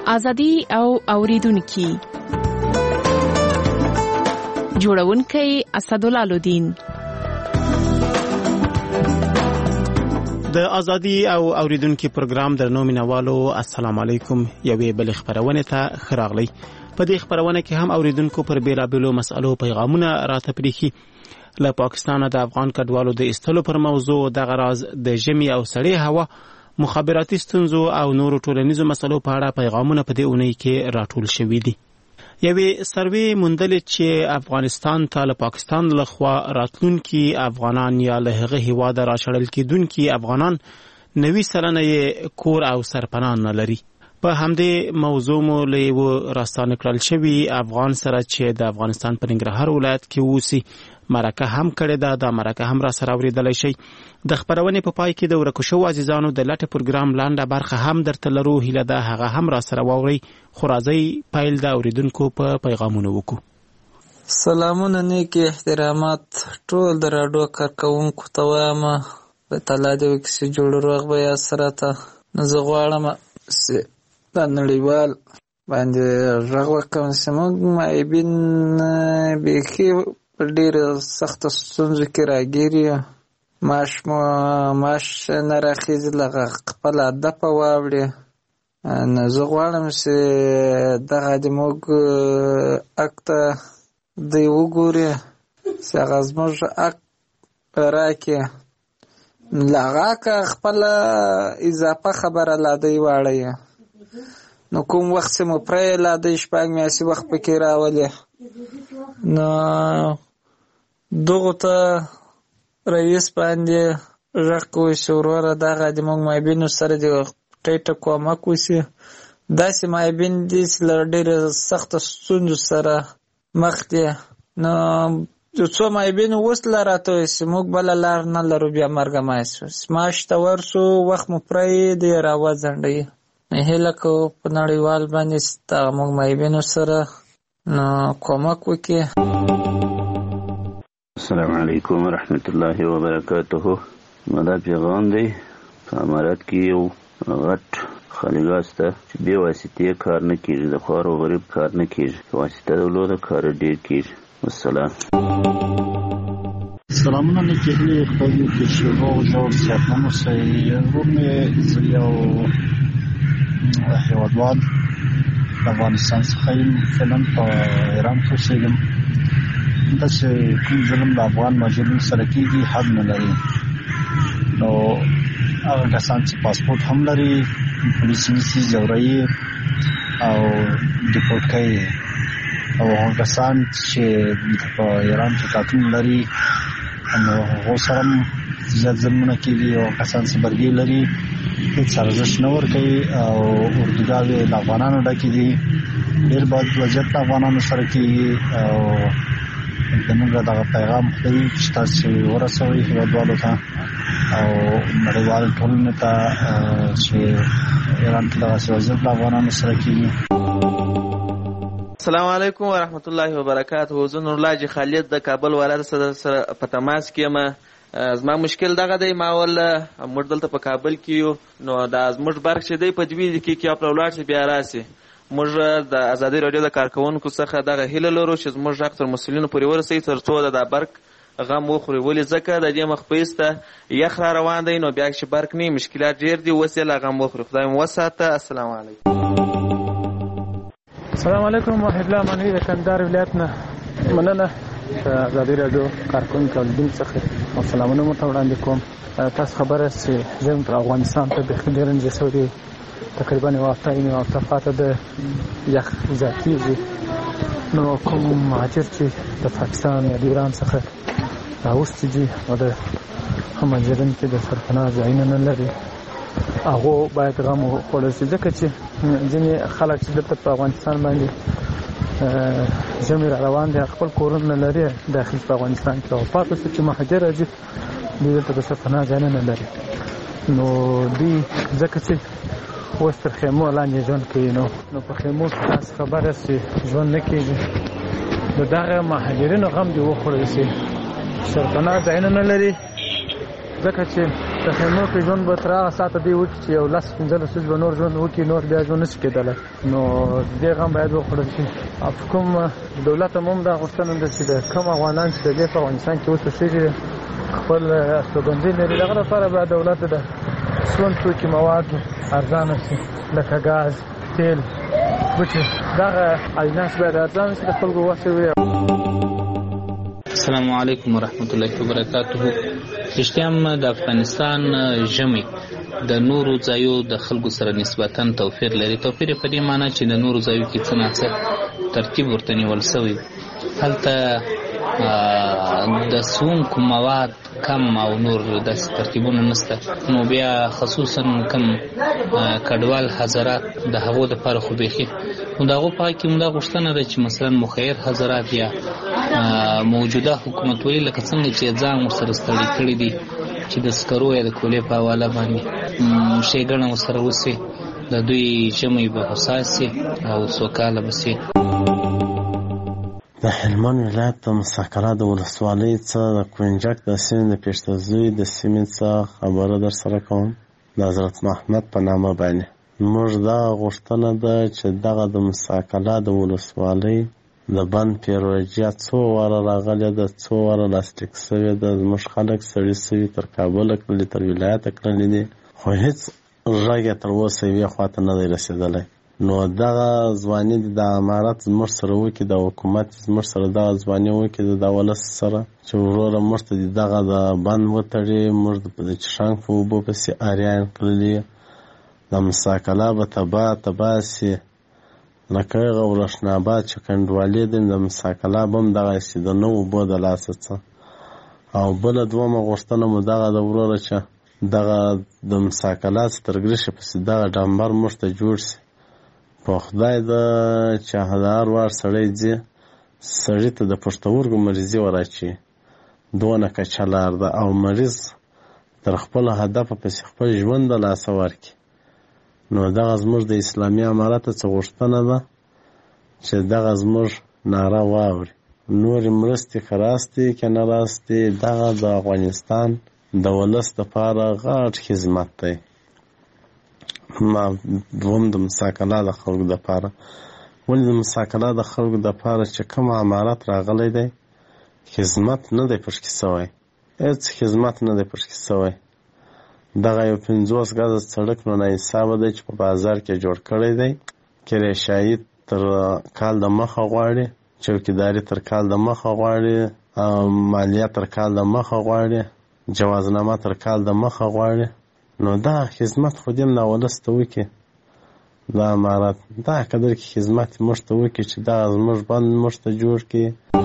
ازادي او اوریدونکو جوړونکي اسدالله الدین د ازادي او اوریدونکو پروګرام درنو مینوالو السلام علیکم یوې بل خبرونه ته خراغلی په دې خبرونه کې هم اوریدونکو پر بیلابلو مسالو پیغامونه راته پریخي له پاکستان د افغان کډوالو د استلو پر موضوع د غراز د جمی او سړې هوا مخابراتي ستونزو او نورو ټولنیزو مسلو په اړه پیغامونه په دې اونۍ کې راټول شوي دي. یوې سروې موندلې چې افغانستان ته له پاکستان لخوا راتلونکي افغانان یا له هغه هیواده راشړل کېدونکي افغانان 90% کور او سرپناه نه لري. په همدې موضوع مو له یو راستانه کړل شوي افغان سره چې د افغانستان په ننګرهار ولایت کې اوسي مرکه هم کړې ده. دا مرکه هم را سره اوریدلای شي. د خبرونې په پای کې د ورکو شو عزیزانو د لټ پروګرام لاندې برخه هم درته لرو. هیله ده هغه هم را سره واوري. خو راځي پیل د اوریدونکو په پیغامونو وکړو. سلامونه نیکی احترامات ټول د راډیو کارکونکو ته وایم په تعالی دې وکړي جوړ روغ به یا سره ته زه غواړم د نړیوال باندې غږ وکړم چې موږ معیبین بیخي په ډېرو سختو ستونزو کې راګیر یو. معاش نه راخیږي لکه خپله دپه واوړي. نو زه غواړم چې دغه د موږ حق ته دوی وګوري چې هغه زموږ حق راکړي. له هغه حقه خپله اضافه خبره لا دوی واړوي. نو کوم وخت چې مو پرې لا دوی شپږ میاشتې وخت پکې راولي. نو دغو ته رئیس باندې غږ کوي چې وروره دغه د موږ معیبینو سره د ټیټه کومک وشي. داسې معیبین دي چې له ډېرې سختو ستونزو سره مخ دي. نو د څو معیبینو اوس لا راته وایي چې موږ بله لار نه لرو بیا مرګه معاش ته ورسو وخت مو پرېږدي راوځنډوي. هیله کوو په نړیوال باندې دغه موږ معیبینو سره کومک وکړي. السلام علیکم ورحمت الله وبرکاته. دا پیغام دی په امارات کې یو غټ خالیګاه شته چې بې واسطې کار نه کېږي. د خوار و غریب کار نه کېږي. واسطه درلوده کار ډېر کېږي. والسلام. سلامونه نیکې هیلې خدای دې وکړي چې روغ جوړ صحتمند اوسئ. ورور مې زه یو هېوادوال د افغانستان څخه یم. فعلا په ایران کې اوسېږم. داسې کوم ظلم د افغان مهاجرینو سره کېږي حد نه لري. نو هغه کسان چې پاسپورټ هم لري پولیس نیسي ځوروي او ډیپورټ کوي. او هغه کسان چې په ایران کې کارتون لري نو هغو سره هم زیات ظلمونه کېږي. او کسان چې برګې لري هېڅ ارزښت نه ورکوي او اردوګاوې د افغانانو ډکې دي. ډېر بد وضعیت د افغانانو سره کېږي. او زموږ دغه پیغام خدای چې تاسو ورسوئ هېوادوالو ته او نړیوال ټولنې ته چې ایران کې دغسې وضعیت د افغانانو سره کېږي. السلام علیکم ورحمت الله وبرکاته. زه نورالله حاجي خالد د کابل ولایت سره په تماس کې یم. زما مشکل دغه دی. ما ول موږ دلته په کابل کې یو. نو دا زموږ برق چې دی په 2 دقیقې کې اپلو لاړ شي بیا راسي. موږ د ازادي راډیو د کارکونکو څخه دغه هیله لرو چې زموږ حق تر مسؤلینو پورې ورسوي تر څو د برق غم وخوري. ولې ځکه د دې مخ په ایسته یخ را روان دی. نو بیا چې برق نه مشکلات ډېر دي. اوس یې لا غم وخوري. خدای مو وساته. السلام علیکم. السلام علیکم. وحید الله منوي د کندهار ولایت نه مننه ازادي راډیو کارکونکو اولیدونکو څخه او سلامونه مو ته وړاندې کوم. تاسو خبره چې زموږ افغانستان ته بیخي ډېر نږدې شوی دی. تقریبا یو هفته پاته د یخ زیاتېږي. نو کوم مهاجر چې د پاکستان یا د ایران څخه راوستي دي او د مهاجرین کې د سرپناه ځایونه نه لري هغو باید غم وخوړل شي. ځکه چې ځینې خلک چې دلته په افغانستان باندې ژمی را روان دي خپل کورونه نه لري داخل په افغانستان کې او پاتې شو چې مهاجر راځي دوی دلته د سرپناه ځایونه نه لري. نو دوی ځکه چې اوس تر خیمو لاندې ژوند کوي. نو په خیمو کې تاسو خبره چې ژوند نه کېږي. نو دغه مهاجرینو غم دې وخوړل شي. سرپناه ځایونه نه لري ځکه چې د خیمو کې ژوند به تر هغه ساعته دی وکړي چې یو 10-15 ورځې به نور ژوند وکړي، نور بیا ژوند نشي کېدلی. نو دې غم باید وخوړل شي. او کوم دولت هم دا غوښتنه ده چې د کوم افغانان چې د دې په افغانستان کې اوس اوسېږي خپل استوګنځي لري، دغه لپاره باید دولت د سون توکي مواد ارزانه شي، لکه ګاز، تیل، بوټي، دغه اجناس باید ارزانه شي، د خلکو وس وي. السلام علیکم ورحمت الله وبرکاته. رښتیا هم د افغانستان ژمی د نورو ځایو د خلکو سره نسبتا توپیر لري. توپیر په دې معنی چې د نورو ځایو کې څه ناڅه ترتیب ورته نیول شوی. هلته د څښونکو مواد کم او نور داسې ترتیبونه نشته. نو بیا خصوصا کم کډوال حضرات د هغو دپاره خو بیخي نو د هغو په حق کې هم دا غوښتنه ده چې مثلا مخیر حضرات یا موجوده حکومتولي لکه څنګه چې ځان ورسره ستړي کړي دي چې د سکرو یا د کولې په حواله باندې ښېګڼه ورسره وسي، د دوی ژمی به هوسا سي او سوکاله به سي. د هلمند ولایت د مساکره د ولسوالۍ څخه د کوینجک د سیمې د پېشتزوی د سیمې څخه خبره در سره کوم د حضرت محمد په نامه باندې. موږ دا غوښتنه ده چې دغه د مساکره د ولسوالۍ د بند پیروژه څو واره راغلې ده، څو واره لاسلیک شوې ده. زموږ خلک سړي شوي تر کابله کړلي، تر ولایته کړلي دي، خو هېڅ غږ یې تر اوسه یوې خواته نه دی رسېدلی. نو دغه ځواني د امارت زموږ سره وکړي، د حکومت زموږ سره دغه ځواني وکړي د ولس سره چې وروره موږ ته دغه د بند وتړي، موږ د چشانګ په اوبو پسې اریان کړلي، د مساکله به تباه سي، لکه هغه ورشناباد چې کنډوالې دي د مساکله به هم دغسې د نه اوبو د لاسه څه. او بله دومه غوښتنه مو دغه د وروره چې دغه د مساکله څخه تر ګرشې پسې دغه ډمبر موږ ته جوړ سي. په خدای ده چې هر وار سړی ځي سړي ته د پښتورګو مریضي وراچي، دونه کچه لار ده او مریض تر خپل هدفه پسې خپل ژوند د لاسه ورکړي. نو دغه زموږ د اسلامي امارت څخه غوښتنه ده چې دغه زموږ ناره واوري. نورې مرستې که راستې که نه راستې، دغه د افغانستان د ولس دپاره غټ خدمت دی. دوم د مساکله د خلکو دپاره. ولې د مساکله د خلکو دپاره چې کوم امارت راغلی دی خدمت نه دی پشکې سوی، هېڅ خدمت نه دی پشکې سوی. دغه یو 50 ګزه سړک نو ناحسابه دی چې په بازار کې جوړ کړی دی. کرایشایي تر کال د مخه غواړي، چوکیداري تر کال د مخه غواړي، مالیه تر کال د مخه غواړي، جوازنامه تر کال د مخه غواړي. نو دا خدمت خو دې هم دا ولس ته وکړي، دا امارت دا قدر کې خدمت موږ ته وکړي چې دا زموږ بند موږ ته جوړ کړي.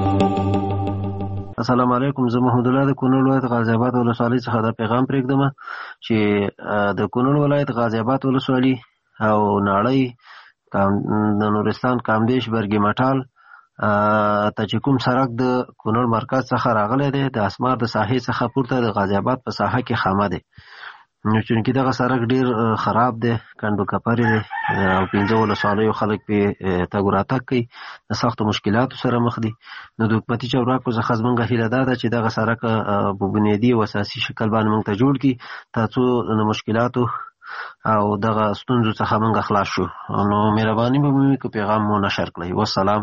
السلام علیکم. زه محمد الله د کونړ ولایت غازی آباد ولسوالۍ څخه دا پیغام پرېږدم چې د کونړ ولایت غازی آباد ولسوالي او ناړۍ د نورستان کامدیش برګي مټال ته چې کوم سړک د کونړ مرکز څخه راغلی دی، د اسمار د ساحې څخه پورته د غازی آباد په ساحه کې خامه دی. نو چونکې دغه سړک ډېر خراب دی، کنډو کپرې دی او 15 ولسوالیو خلک پې تګ راتګ کوي، د سختو مشکلاتو سره مخ دي. نو د حکومتي چارواکو څخه زموږ هیله دا ده چې دغه سړک په بنیادي او اساسي شکل باندې موږ ته جوړ کړي تر څو د مشکلاتو او دغه ستونزو څخه موږ خلاص شو. نو مهرباني به مو که پیغام مو نشر کړئ. والسلام.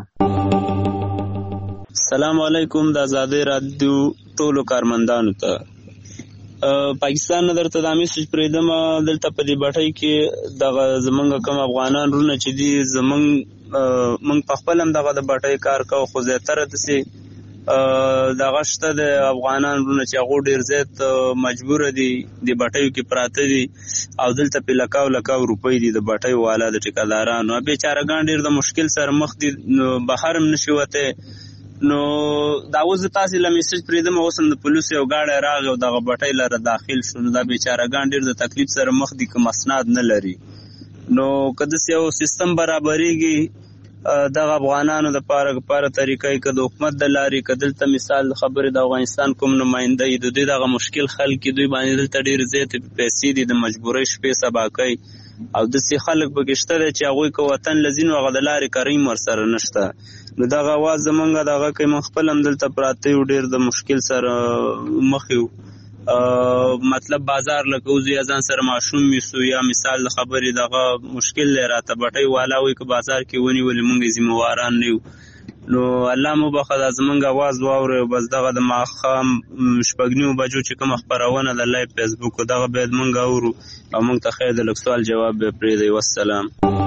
السلام علیکم. د آزادۍ رادیو ټولو کارمندانو ته پاکستان نه درته دا میسج پرېږدم، دلته په دې بټۍ کې دغه زمونږ کوم افغانان رونه چې دي موږ په خپل هم دغه د بټۍ کار کوو، خو زیاتره داسې دغه شته د افغانان رونه چې هغو ډېر زیات مجبوره دي د بټیو کې پراته دي او دلته پې لکاو روپۍ دي د بټیو والا د ټیکهدارانو. بېچارهګان ډېر د مشکل سره مخ دي، نو بهر هم نشي وتی. نو دا اوس د تاسې له میسج پرېږدم، اوس هم د پولیسو یو ګاډی راغی او دغه بټۍ لره داخل شو. نو دا بېچارهګان ډېر د تکلیف سره مخ دي که مسناد نه لري. نو که داسې یو سیستم برابرېږي دغه افغانانو دپاره طریقه که د حکومت د لارې که دلته مثال خبرې د افغانستان کوم نماینده یي د دوی دغه مشکل حل کړي، دوی باندې دلته ډېرې زیاتې پیسې دي د مجبورۍ شپې سبا کوي او داسې خلک پکې شته دی چې هغوی که وطن له ځي نو هغه د لارې کریم ورسره نشته. نو دغه اواز زمونږ دغه کوي، موږ خپل هم دلته پراته یو، ډېر د مشکل سره مخ یو. مطلب بازار لکه وزو یا ځان سره ماشوم میسو یا مثال د خبرې دغه مشکل دی راته بټۍ والا وایي که بازار کې ونیولې موږ ذمهواران نه یو. نو الله مو بخښه دا زمونږ اواز واورئ بس دغه د ماښام 9:30 بجو چې کومه خپرونه د لایو فیسبوک دغه باید موږ اورو او موږ ته خیر د لږ سوال جواب به پرېږدئ. والسلام.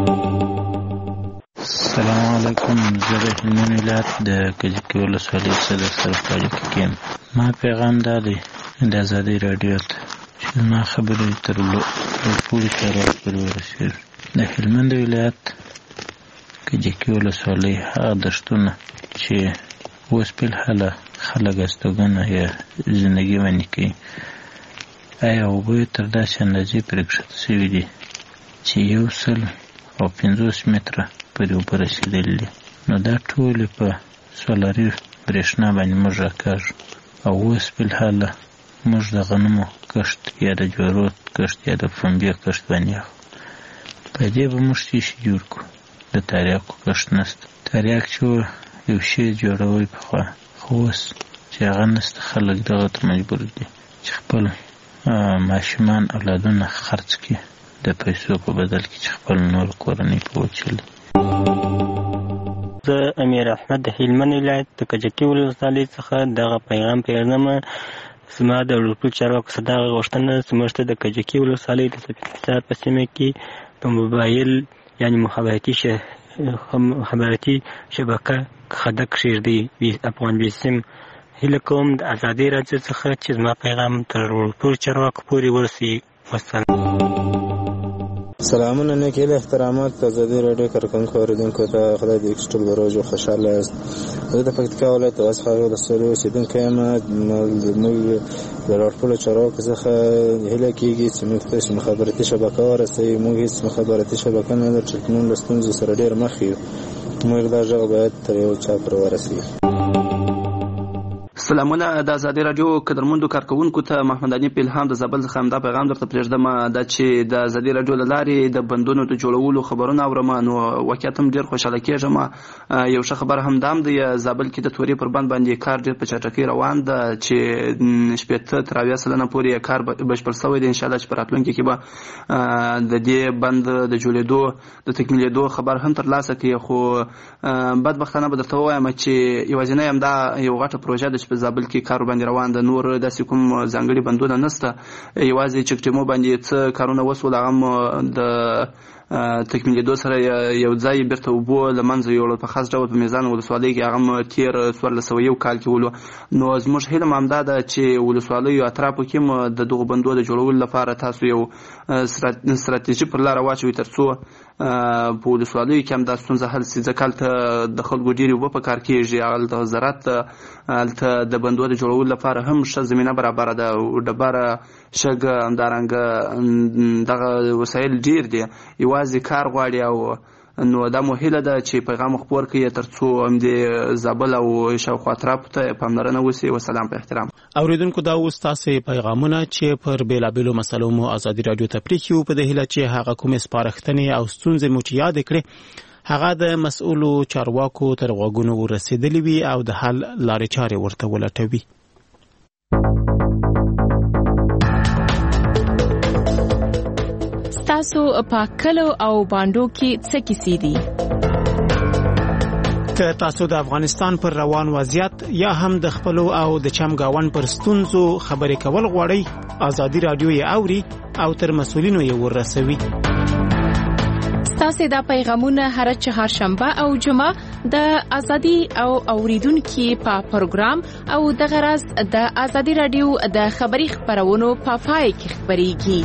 السلام علیکم. زه د هلمند ولایت د کجکي ولسوالۍ څخه سره په اړیکه کې یم. ما پیغام دا دی د ازادۍ راډیو ته چې زما خبرې تر ټولو چارواکو پورې ورسېږي. د هلمند ولایت کجکي ولسوالۍ هغه دښتونه چې اوس فلحاله خلک استوګنه یا زندګي باندې کوي، آیا اوبه یې تر داسې اندازې پرې کښته شوي دي چې 150 متره پورې اوبه رسېدلي دي. نو دا ټولې په سولري برېښنا باندې موږ راکاږو او اوس فلحاله موږ د غنمو کښت یا د جوارو کښت یا د پنبې کښت باندې اخلو. په دې به موږ څه شي جوړ کړو؟ د تریاکو کښت نشته. تریاک چې یو شی جوړوي پخوا، خو اوس چې هغه نشته خلک دغه ته مجبور دي چې خپل ماشومان اولادونه خرڅ کړي د پیسو په بدل کې چې خپل نور کورنۍ په وچلي. زه امیر احمد د هلمند ولایت د کجکي ولسوالۍ څخه دغه پیغام پرېږدم. زما د ټولو چارواکو څخه دغه غوښتنه ده چې موږ ته د کجکي ولسوالۍ د سپین په سیمه کې په موبایل یعنی مخابراتي شبکه خدک کښېږدي افغان بیسیم. هیله کوم د ازادۍ راډیو څخه چې زما پیغام تر ټولو چارواکو پورې ورسي. سلامونه، نیک هیله، احترامات د ازادۍ راډیو کارکوونکو اوریدونکو ته. خدای دې ټول بروج او خوشحاله یاست. زه د پکتیکا ولایت د اسخاوي ولسوالۍ اوسېدونکی یم. موږ د ټولو چارواکو څخه هیله کېږي چې موږ ته مخابراتي شبکه ورسوي. موږ هېڅ مخابراتي شبکه نه لرو چې موږ له ستونزو سره ډېر مخ یو. موږ دا غږ باید تر یو چا پورې ورسوي. سلامونه د ازادۍ راډیو قدرمندو کارکوونکو ته. محمد علي پیلهام د زابل څخه همدا پیغام درته پرېږدم، دا چې د ازادۍ راډیو له لارې د بندونو د جوړولو خبرونه اورم، نو واقعیت هم ډېر خوشحاله کېږم. یو ښه خبر همدا هم دی، زابل کې د تورې پر بند باندې کار ډېر په چټکۍ روان ده چې 80 تر 80 سلنه پورې کار بشپړ شوی دی. انشاءالله چې په راتلونکي کې به د دې بند د جوړېدو د تکمیلېدو خبر هم ترلاسه کړي. خو بدبختانه به درته ووایم چې یوازینی همدا یو غټه پروژه ده چې په زابل کې کار باندې روان ده. نور داسې کوم ځانګړي بندونه نشته، یوازې چکټیمو باندې څه کارونه وسول، هغه هم د تکمیلېدو سره یو ځای بیرته اوبو له منځه یوړل په خاص ډول په میزان ولسوالۍ کې، هغه هم تېر 1401 کال کې ولو. نو زموږ هیله هم همدا ده چې ولسوالیو اطرافو کې هم د دغو بندو د جوړولو لپاره تاسو یو ستراتیژي پر لاره واچوئ تر څو په ولسوالیو کې هم دا ستونزه حل شي. ځکه هلته د خلکو ډېرې اوبه په کار کېږي، هلته زراعت، هلته د بندو د جوړولو لپاره هم ښه زمینه برابره ده، ډبره، شګه، همدارنګه دغه وسایل ډېر دي، یوازې کار غواړي. او نو دا مو هیله ده چې پیغام خپور کړي تر څو همدې زابل او شاوخوا اطرافو ته پاملرنه وشي. وسلام په احترام. اوریدونکو دا اوس تاسې پیغامونه چې پر بېلابېلو مسلو مو ازادي راډیو ته پرېښي وو، په دې هیله چې هغه کومې سپارښتنې او ستونزې مو چې یادې کړې هغه د مسؤلو چارواکو تر غوږونو ورسېدلې وي او د حل لارې چارې ورته ولټوي. تاسو په کلو او باندو کې څه کیسې دي؟ که تاسو د افغانستان پر روان وضعیت یا هم د خپلو او د چمګاون پر ستونزو خبرې کول غواړئ، ازادي راډیو یې اوري او تر مسؤلینو یې ورسوي. ستاسو دا پیغامونه هر چهارشنبه او جمعه د ازادي او اوریدونکو په پروګرام او د غرض د ازادي راډیو د خبري خبرونو په پای کې خبريږي.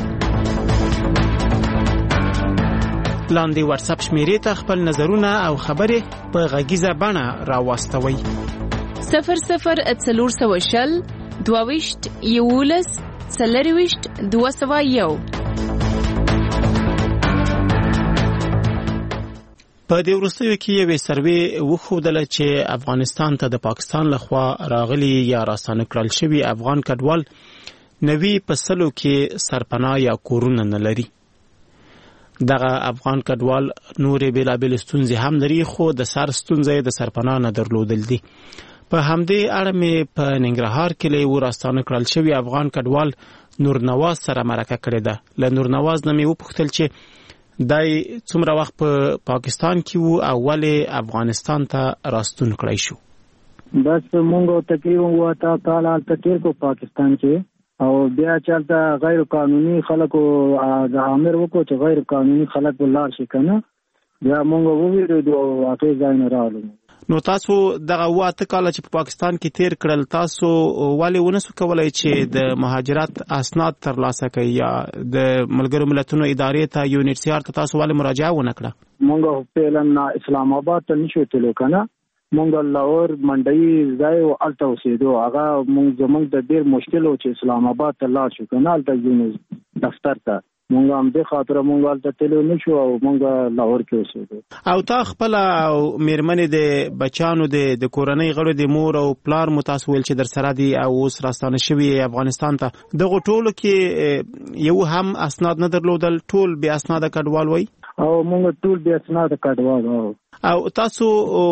لاندې واتس اپ شمیرې ته خپل نظرونه او خبرې په غږیزه بڼه راواستوئ. 0040 22 11 40 201. په دې وروستیو کې یوې سروې وښودله چې افغانستان ته د پاکستان لخوا راغلي یا راستانه کړل شوي افغان کډوال 90% کې سرپناه یا کورونه نه لري. دغه افغان کډوال نورې بېلابېلې ستونزې هم لري، خو د سر ستونزه یې د سرپناه نه درلودل دي. په همدې اړه مې په ننګرهار کې له ورستانه کړل شوی افغان کډوال نورنواز سره مرکه کړې ده. له نورنواز نه مې وپوښتل چې دای څومره وخت په پاکستان کې وو او ولې افغانستان ته راستون کړی شو. بس مونږ تقریبا وتا کال تیر کو پاکستان کې او بیا چلته غیر قانوني خلکو د امر وکړو چې غیر قانوني خلک ولار شي کنه بیا مونږ وویل او هغه ځای نه راغلو. نو تاسو دغه واته کال چې په پاکستان کې تیر کړل تاسو ولې ونسو کولای چې د مهاجرت اسناد ترلاسه کړئ یا د ملګرو ملتونو ادارې ته UNHCR ته تاسو ولې مراجعه ونه کړه؟ مونږ په اسلام آباد ته نشو تلو کنه مونږ لاهور منډي ځای او الته اوسېدو هغه مونږ د ډیر مشکل او چې اسلام آباد ته لاړ شو کنه الته یونس دفتر ته مونږ هم د خاطر مونږ الته تلو نشو او مونږ لاهور کې اوسېدو. او تا خپل او میرمنې د بچانو د کورنۍ غړو د مور او پلار متاسویل چې در سره دي او اوس راستانه شوی افغانستان ته دغه ټولو کې یو هم اسناد نه درلودل ټول بیا اسناد کډوال وای او مونږ ټول بیا اسناد کډوال او تاسو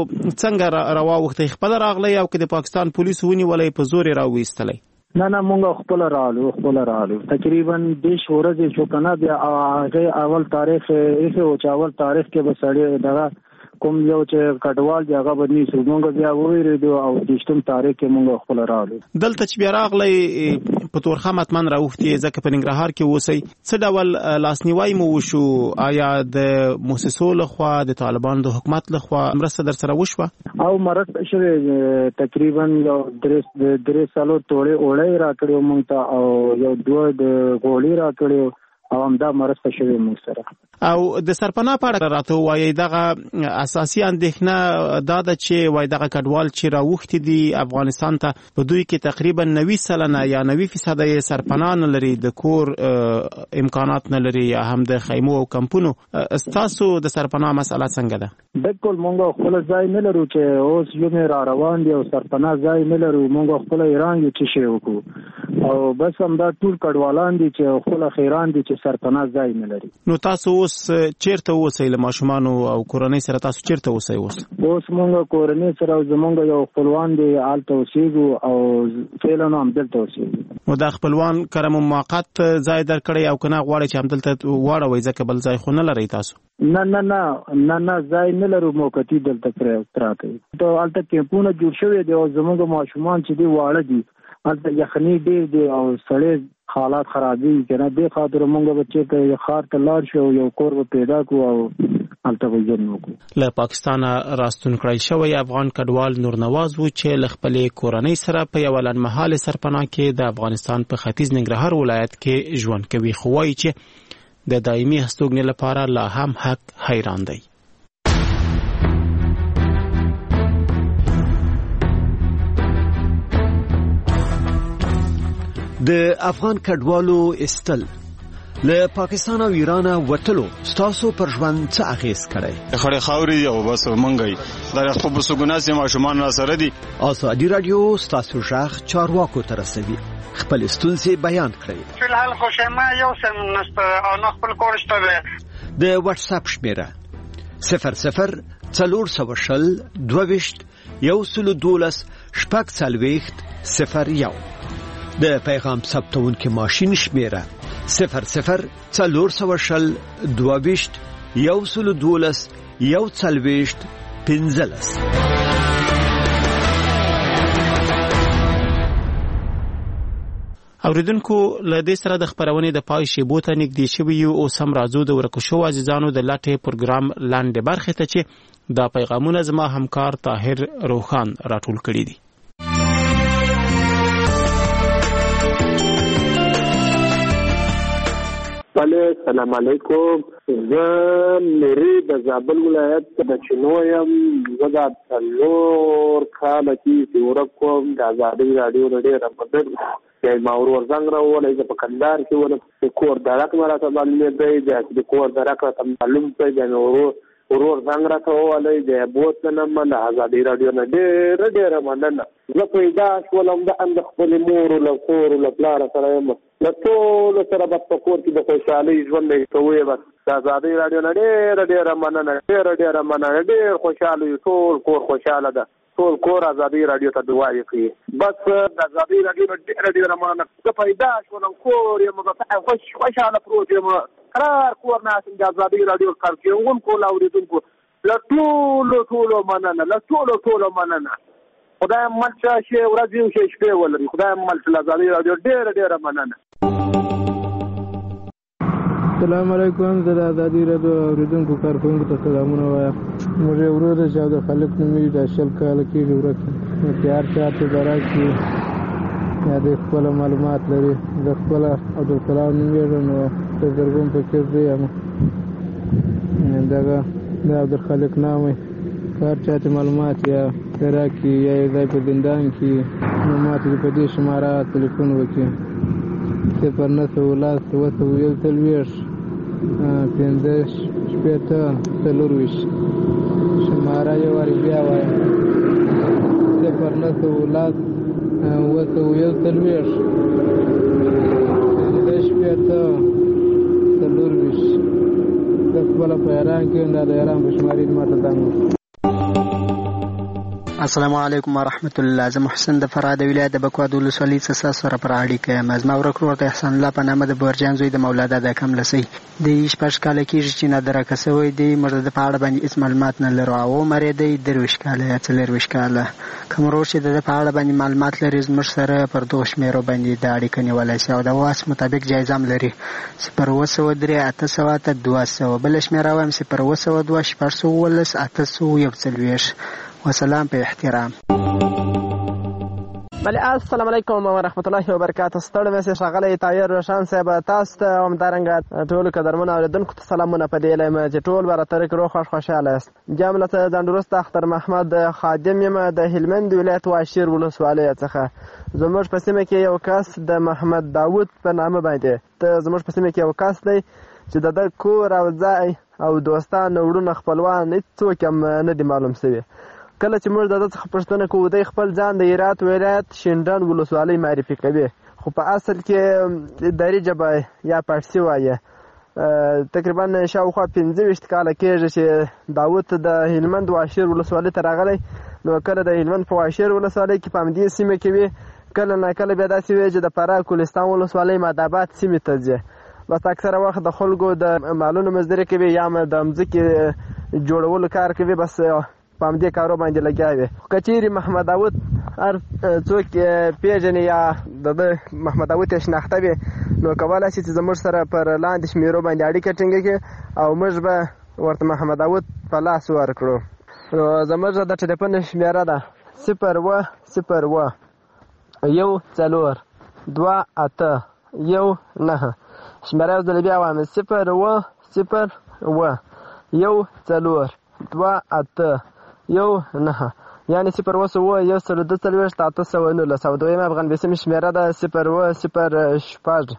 څنګه راوخته خپل راغلی او که د پاکستان پولیسو ونیولای په زور راوېستلای؟ نه مونږ خپل راغلو تقریبا د شورزه شو کنه بیا هغه اول تاریخ او اول تاریخ کې بسړی دغه کوم یو چې کډوال دی هغه باندې سمونږ بیا وېریدو او د 18 تاریخ کې مونږ خپل راغلو. دلته چې بیا راغلی په تورخه متمن راوختي ځکه په ننګرهار کې اوسئ څه ډول لاسنیوي مو وشو؟ آیا د موسسو لخوا د طالبانو د حکومت لخوا مرسته در سره وشوه؟ او مرسته شوه تقریبا یو درې سالو توړې وړې راکړو مونږ ته او یو دوه د غوړي راکړو او همدا مرسته شوی موږ سره. او د سرپناه په اړه راته وایي دغه اساسي اندېښنه دا ده چې وایي دغه کډوال چې راوښتي دي افغانستان ته په دوی کې تقریبا 90% یا 90% یې سرپناه نه لري د کور امکانات نه لري یا هم د خیمو او کمپونو. ستاسو د سرپناه مسله څنګه ده؟ بالکل مونږ خپل ځای نه لرو چې اوس یو مې را روان دي او سرپناه ځای نه لرو مونږ خپل ایران یو چې شی وکړو او بس همدا ټول کډوالان دي چې خپل خیران دي چې سرپناه ځای نه لري. نو تاسو اوس چیرته اوسئ له ماشومان او کورنۍ سره تاسو چیرته اوسئ اوس مونږ کورنۍ سره زمونږ یو خپلوان دی آلته اوسېږو او فعلا هم دلته اوسېږو. نو دا خپلوان کرم موقت ځای درکړی او کنه غواړي چې هم دلته واړوي ځکه بل ځای خو نه لري تاسو؟ نه ځای نه لرو موقتی دلته پراته ته الته کیمپونه جوړ شوی دی او زمونږ ماشومان چې دی واړه دي الته یخني ډیر دی او سړی حالات خرابي کنه د خاطر مونږ بچي ته خار ته لاړ شو یو کور پیدا کو او الته وځنو کو. له پاکستان راستون کړی شوی افغان کډوال نورنواز و چې ل خپل کورنۍ سره په یو لنمحاله سرپناه کې د افغانستان په ختیځ ننګرهار ولایت کې ژوند کوي خو وايي چې د دایمي هستوګنې لپاره لا هم حق حیران دی. د افغان کډوالو استل له پاکستان او ایران وټلو ستاسو پر ژوند څه اغیز کړي؟ خړې خاوري او بس منګي دا خپل بسګوناس ماشومان را سره دي. ازادي رادیو ستاسو ژغ چارواکو ته رسوي خپل ستونزې بیان کړئ. فلحال خوشما یو سم نست او نه خپل کورشته ده. د واتس اپ شمیره 00 420 22 112 شپږ څلوېښت 01 د پیغام ثبتونکو ماشین شمیره 00 420 22 112 140 15. اوریدونکو له دې سره د خبرونې د پای شیبو ته نږدې شوي یو او سم راځو د ورکو شو عزیزانو د لاټه پروګرام لاندې برخه ته چې دا پیغامونه زما همکار طاهر روخان راټول کړي دي. السلام علیکم. زه مری د زابل ولایت د چنویم زګا څلور کال کې ورکوم د آزادي رادیو ډېر مدد یې ماور ورزنګ راولې په کندهار کې ول کور درک مراته باندې د کور درک ته معلوم دی د ورور څنګه راټولې د بوتنه من آزادي رادیو ډېر مننه. زه پیدا شولم د اند خپل مور له کور له پلار سره له ټول سره په کور کې د خوشحالي ژوند کوي. بس د آزادي رادیو ډېر مننه ډېر خوشاله ټول کور خوشاله ده. ټول کور ازادي رادیو ته دعاوې کوي. بس د ازادي رادیو ډېره مننه. زه پیدا شولم کور یم خوشحاله پروت یم قرار کور ناست د ازادي رادیو کارکوونکو له اورېدونکو له ټولو مننه له ټولو مننه. خدای مل شي ورځ یو شي شپې ولري. خدای مل له ازادي رادیو ډېره مننه. السلام علیکم. زه د ازادي رادیو اورېدونکو کارکوونکو ته سلامونه وایم. موږ یو ورور چې عبدالخالق نومېږي دا 20 کاله کېږي ورک نو چې هر چا ته به راشي یا د خپله معلومات لري. زه خپله عبدالسلام نومېږم نو د زرګون فقیر زوی یم. دغه د عبدالخالق نام هر چا ته معلومات یا عراق کې یا یو ځای په زندان کې نو ما ته په دې شماره تلیفون وکړي 0911 شماره یو وارې بیا وایم 0911 د خپله په ایران کې دا د ایران په شمارې ما ته دنګ. السلام علیکم ورحمت الله. زه محسن د فراه د ولایت د بکواد ولسوالۍ څخه سره پر اړیکه یم. زما ورک ورور د احسان الله په نامه د بورجان زوی د مولادا د کملسۍ د 16 کاله کېږي چې نادرکه شوی دی. موږ د په اړه باندې هېڅ معلومات نه لرو. او عمر یې دی 23 کاله یا 24 کاله. کوم ورور چې د په اړه باندې معلومات لري زموږ سره پر دغو شمېرو باندې د اړیکه نیولی شي او د واس مطابق جایزه هم لري 0703 800 200. بله شمېره وایم 0702 611 841. وسلام په احترام. بله السلام علیکم ورحمت الله وبرکاته. ستړی مې ښاغلی طاهر روشن صاحب تاسو ته همدارنګه ټولو قدرمنو اورېدونکو ته سلامونه په دې لایم چې ټول به راته روغ خوشحاله یاست. جملة ځانډوروسته اختر محمد خادم یم د هلمند ولایت واشیر ولسوالۍ څخه. زموږ په سیمه کې یو کس د محمد داود په نامه باندې زموږ په سیمه کې یو کس دی چې د ده کور او ځای او دوستان وروڼه خپلوان هېڅوک هم نه دي معلوم شوي. کله چې موږ د ده څخه پوښتنه کوو دی خپل ځان د هرات ولایت شینډنډ ولسوالۍ معرفي کوي خو په اصل کې دري ژبه یا پارسي وایي. تقریبا شاوخوا 25 کاله کېږي چې داود د هلمند واشیر ولسوالۍ ته راغلی. نو کله د هلمند په واشیر ولسوالۍ کې په همدې سیمه کې وي کله نه کله بیا داسې وي چې د فراه کولستان ولسوالۍ ماداباد سیمې ته ځي. بس اکثره وخت د خلکو د مالونو مزدوري کوي یا د مځکې جوړولو کار کوي. بس په همدې کارو باندې لګیا وي. که چیرې محمد داود هر څوک پیژني یا د محمد داود یې شناخته وي نو کولی شي چې زموږ سره پر لاندې شمېرو باندې اړیکه ټینګه کړي او موږ به ورته محمد داود په لاس ورکړو. نو زموږ د ټلیفون شمېره ده 0101 2819. شمېره یو ځل بیا وایم 0101 2819 یعنې 0201819 او دویمه افغان بیسیمې شمېره ده 010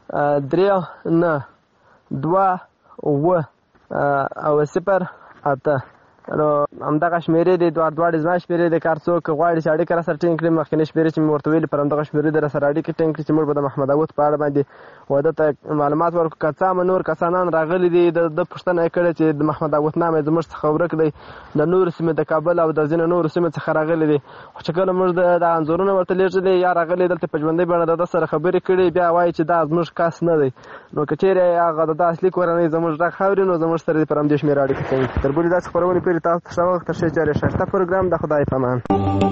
او 08. نو همدغه شمېرې دي دواړې زما شمېرې دي. که هر څوک غواړي چې اړیکه راسره ټینګ کړي مخکینۍ شمېرې چې مې ورته ویلي پر همدغه شمېرې دي راسره اړیکه ټینګ کړي چې موږ به د محمد داود په اړه باندې واده ته معلومات ورکړو. که څه هم نور کسانان راغلي دي د پوښتنه یې کړې چې د محمد داود نام یې زموږ څخه ورک دی د نورو سیمې د کابل او د ځینو نورو سیمې څخه راغلي دي. خو چې کله موږ د انځورونه ورته لیږلي یا راغلي دلته په ژوندۍ بڼه د ده سره خبرې کړي بیا وایي چې دا زموږ کس نه دی. نو که چیرې هغه د ده اصلي کورنۍ زموږ غږ اوري نو زموږ سره دې پر همدې شمېره اړیکه کوي. تر بلې داسې خپرونې پورې تاسو ته ښه وخت ښه چارې ښایسته پروګرام د خدای په امان.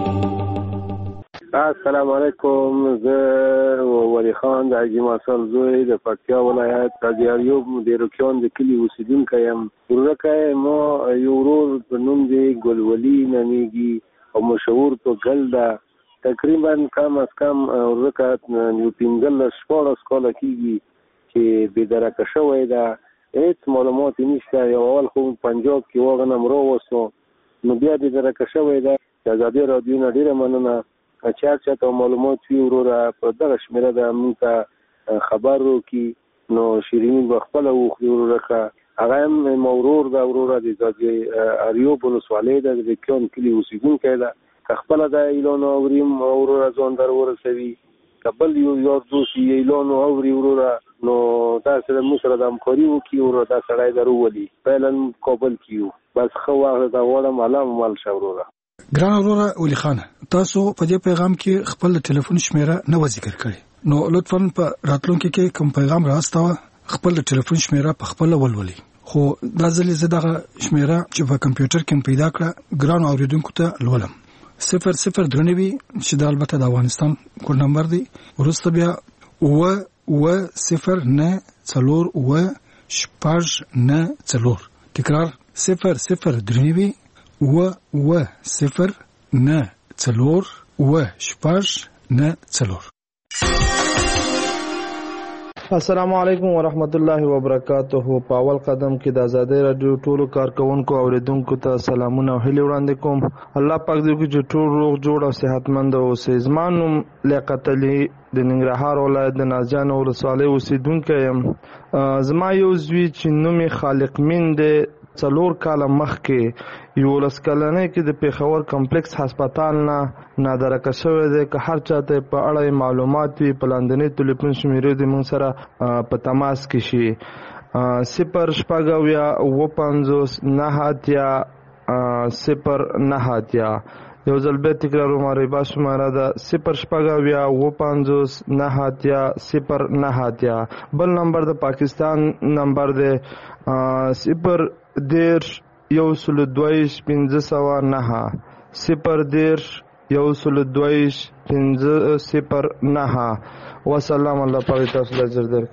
السلام علیکم. زه ولی خان د حاجي ماسال زوی د پکتیا ولایت د ایوب د روکیان د کلي اوسیدونکی یم. ورکه ما یو ورور په نوم دی ګلولي نومیږي او مشهور په ګل ده. تقریبا کم از کم ورکه یو 15-14 کاله کېږي چې بېدرکه شوی ده. هېڅ معلومات یې نشته. یو اول خو پنجاب کې واغنم راوستو نو بیا بېدرکه شوی ده. د ازادي راډیو نه ډېره مننه چې هر چا ته معلومات وي وروره په دغه شمېره ده موږ ته خبر وکړي. نو شیریني به خپله وخوري وروره ښه هغه هم ورور ده وروره د ایوب ولسوالۍ ده د روکیان کلي اوسېدونکی ده. که خپله دا اعلان اوریم وروره ځان در ورسوي که بل یو یار دوست اعلان اوري وروره نو دا سره موږ سره د همکاري وکړي وروره دا سړی در وولي. فعلا کابل کې یو بس ښه وخت ته غواړم الله مو مل شه وروره. ګران وروره ولی خان، تاسو په دې پیغام کې خپل ټلیفون شمیره نه و ذکر کړی، نو لطفاً په راتلونکي کې کوم پیغام راستاوه خپل ټلیفون شمیره په خپل ولولي. خو دا ځلې زه دغه شمیره چې په کمپیوټر کې پیدا کړه ګران اوریدونکو ته لولم. 0093 چې دا البته د افغانستان کوډ نمبر دی، ورسته بیا و 094 تکرار 0093 و 094. السلام علیکم ورحمت الله وبرکاته. په اول قدم کې د آزادۍ رادیو ټولو کارکونکو او اوریدونکو ته سلامونه او هیلې وړاندې کوم. الله پاک دې وکړي چې ټول روغ جوړ او صحتمند اوسئ. زما نوم لیاقت علي د ننګرهار ولایت د نازیانو ولسوالۍ اوسېدونکی یم. زما یو زوی چې نوم یې خالق مین دی 4 کاله مخکې 11 کلنۍ کې د پیښور کمپلیکس هسپتال نه نادرکه شوی دی. که هر چاته په اړه معلومات وي په لاندنۍ ټلیفون شمیرې د موږ سره په تماس کې شي. 0 یو ځل بیا تکراروم. ربا شماره ده 0 بل نمبر د پاکستان نمبر ده 0 10 122 509 0 وسلام. الله پاک تاسو له اجر درکړي.